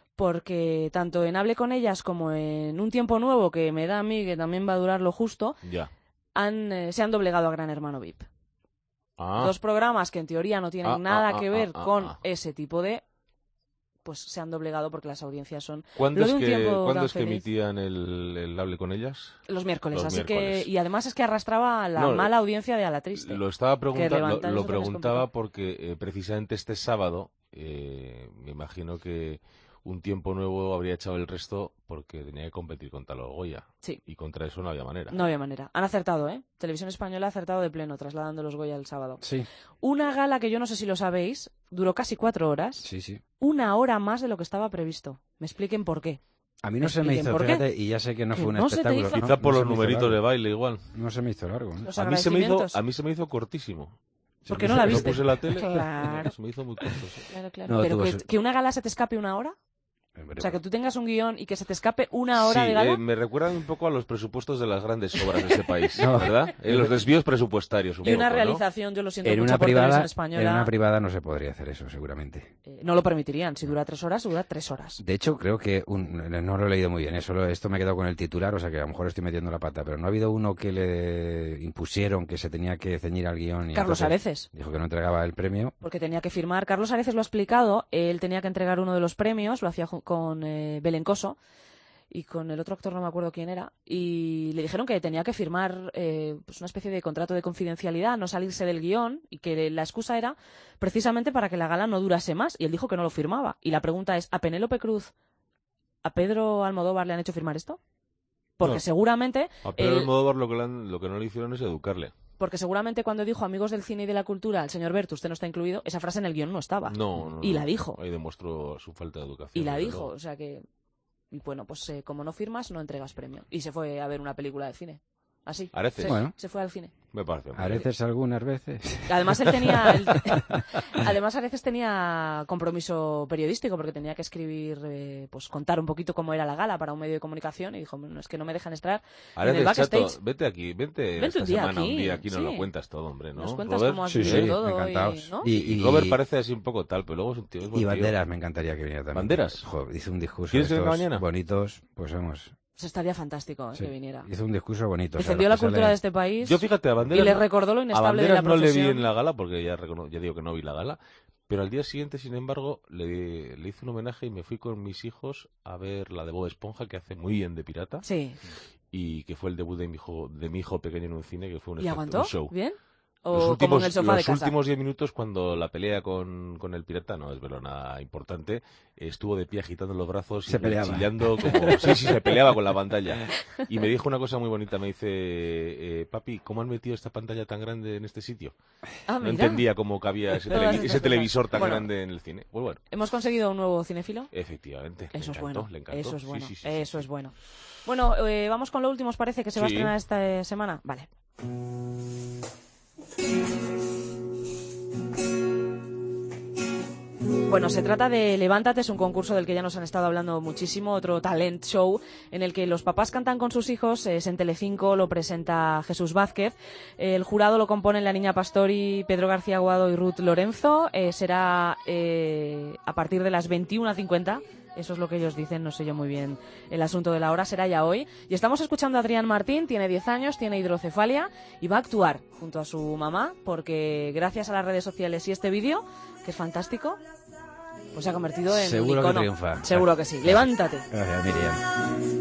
porque tanto en Hable con ellas como en Un tiempo nuevo, que me da a mí que también va a durar lo justo, Ya. han, eh, se han doblegado a Gran Hermano V I P. Ah. Dos programas que en teoría no tienen Ah, nada ah, que ah, ver ah, con ah. ese tipo de... pues se han doblegado porque las audiencias son... ¿Cuándo lo es de Un que, tiempo ¿cuándo tan es que feliz. emitían el, el Hable con ellas? Los miércoles, Los así miércoles. que... Y además es que arrastraba la No, mala audiencia de A la Triste. Lo estaba Que preguntando, levantar lo, lo eso también es preguntaba complicado. porque eh, precisamente este sábado eh, me imagino que Un tiempo nuevo habría echado el resto porque tenía que competir contra los Goya. Sí. Y contra eso no había manera. No había manera. Han acertado, ¿eh? Televisión Española ha acertado de pleno, trasladando los Goya el sábado. Sí. Una gala que yo no sé si lo sabéis, duró casi cuatro horas. Sí, sí. Una hora más de lo que estaba previsto. Me expliquen por qué. A mí no se me expliquen hizo, por qué. fíjate, y ya sé que no Que fue un no se te espectáculo. hizo- ¿no? Quizá por No los se me hizo numeritos de largo. baile igual. No se me hizo largo, ¿no? Los A mí, se me hizo, agradecimientos. a mí se me hizo cortísimo. ¿Por qué no la Lo viste? puse en la tele. Claro. Se me hizo muy corto. sí. Claro, claro. No, Pero tuvo que, su- que una gala se te escape una hora. O sea, que tú tengas un guión y que se te escape una hora Sí, de gala. eh, me recuerdan un poco a los presupuestos de las grandes obras de este país, No. ¿verdad? Eh, los desvíos presupuestarios. Un Y una poco, ¿no? realización, yo lo siento En mucho una, por Televisión privada, Española. en una privada no se podría hacer eso, seguramente. eh, no lo permitirían. Si dura tres horas, dura tres horas. De hecho, creo que un- no lo he leído muy bien. Eso, lo- esto me he quedado con el titular, o sea que a lo mejor estoy metiendo la pata. Pero no ha habido uno que le impusieron que se tenía que ceñir al guión. Y Carlos entonces Areces. dijo que no entregaba el premio. Porque tenía que firmar. Carlos Areces lo ha explicado. Él tenía que entregar uno de los premios. Lo hacía ju- con eh, Belén Coso. Y con el otro actor no me acuerdo quién era. Y le dijeron que tenía que firmar eh, pues una especie de contrato de confidencialidad, no salirse del guión. Y que la excusa era precisamente para que la gala no durase más. Y él dijo que no lo firmaba. Y la pregunta es, ¿a Penélope Cruz, a Pedro Almodóvar le han hecho firmar esto? Porque No. seguramente... A Pedro el- Almodóvar lo que, le han- lo que no le hicieron es educarle. Porque seguramente cuando dijo amigos del cine y de la cultura, el señor Berto, usted no está incluido, esa frase en el guión no estaba. No, no, Y no. la dijo. Ahí demostró su falta de educación. Y la desde dijo. luego. O sea que... Y bueno, pues eh, como no firmas, no entregas premio. Y se fue a ver una película de cine. Así. Areces. Se, Bueno. se fue al cine. Me parece. muy A veces, algunas veces. Además él tenía él- además a veces tenía compromiso periodístico porque tenía que escribir eh, pues contar un poquito cómo era la gala para un medio de comunicación y dijo, bueno, es que no me dejan entrar en Areces, el backstage. chato, vete aquí, vente, Vente esta un día semana, aquí, un día aquí nos sí. lo cuentas todo, hombre, ¿no? Nos cuentas Robert? cómo has Sí, vivido sí, todo encantados. y, ¿no? Y, Y y- Robert parece así un poco tal, pero luego es un tío. Es buen y tío. Banderas, me encantaría que viniera también. ¿Banderas? Joder, hizo un discurso. ¿Quieres que de venga estos mañana? bonitos, pues vamos. Pues estaría fantástico eh, Sí, que viniera. hizo un discurso bonito. o sea, Defendió los la que cultura salen- de este país. Yo fíjate, a Banderas. Y le recordó lo a inestable de Banderas la no le vi profesión. en la gala, porque ya, recono- ya digo que no vi la gala. Pero al día siguiente, sin embargo, le, le hice un homenaje y me fui con mis hijos a ver la de Bob Esponja, que hace muy bien de pirata. Sí. Y que fue el debut de mi hijo, de mi hijo pequeño en un cine, que fue un, ¿Y efecto- aguantó? un show. ¿Bien? O los últimos, como en el sofá los de casa. últimos diez minutos, cuando la pelea con, con el pirata, no es verdad nada importante, estuvo de pie agitando los brazos Se y peleaba. chillando como... Sí, sí, se peleaba con la pantalla. Y me dijo una cosa muy bonita, me dice, eh, papi, ¿cómo han metido esta pantalla tan grande en este sitio? Ah, no mira. entendía cómo cabía ese, Todas televi- estas ese cosas. televisor tan Bueno. grande en el cine. Pues bueno, ¿Hemos conseguido un nuevo cinéfilo? efectivamente. Eso le es encantó, bueno. le encantó. Eso es Sí, bueno. sí, sí, sí, Eso sí. es bueno. Bueno, eh, vamos con lo último, ¿os parece? Que se va a Sí. estrenar esta semana. Vale. Bueno, se trata de Levántate, es un concurso del que ya nos han estado hablando muchísimo, otro talent show en el que los papás cantan con sus hijos, es en Telecinco, lo presenta Jesús Vázquez, el jurado lo componen la Niña Pastori, Pedro García Aguado y Ruth Lorenzo, eh, será eh, a partir de las veintiuna cincuenta. Eso es lo que ellos dicen, no sé yo muy bien el asunto de la hora, será ya hoy. Y estamos escuchando a Adrián Martín, tiene diez años, tiene hidrocefalia y va a actuar junto a su mamá porque gracias a las redes sociales y este vídeo, que es fantástico, pues se ha convertido en Seguro un que icono. triunfa. Seguro que sí. Levántate. Gracias, Miriam.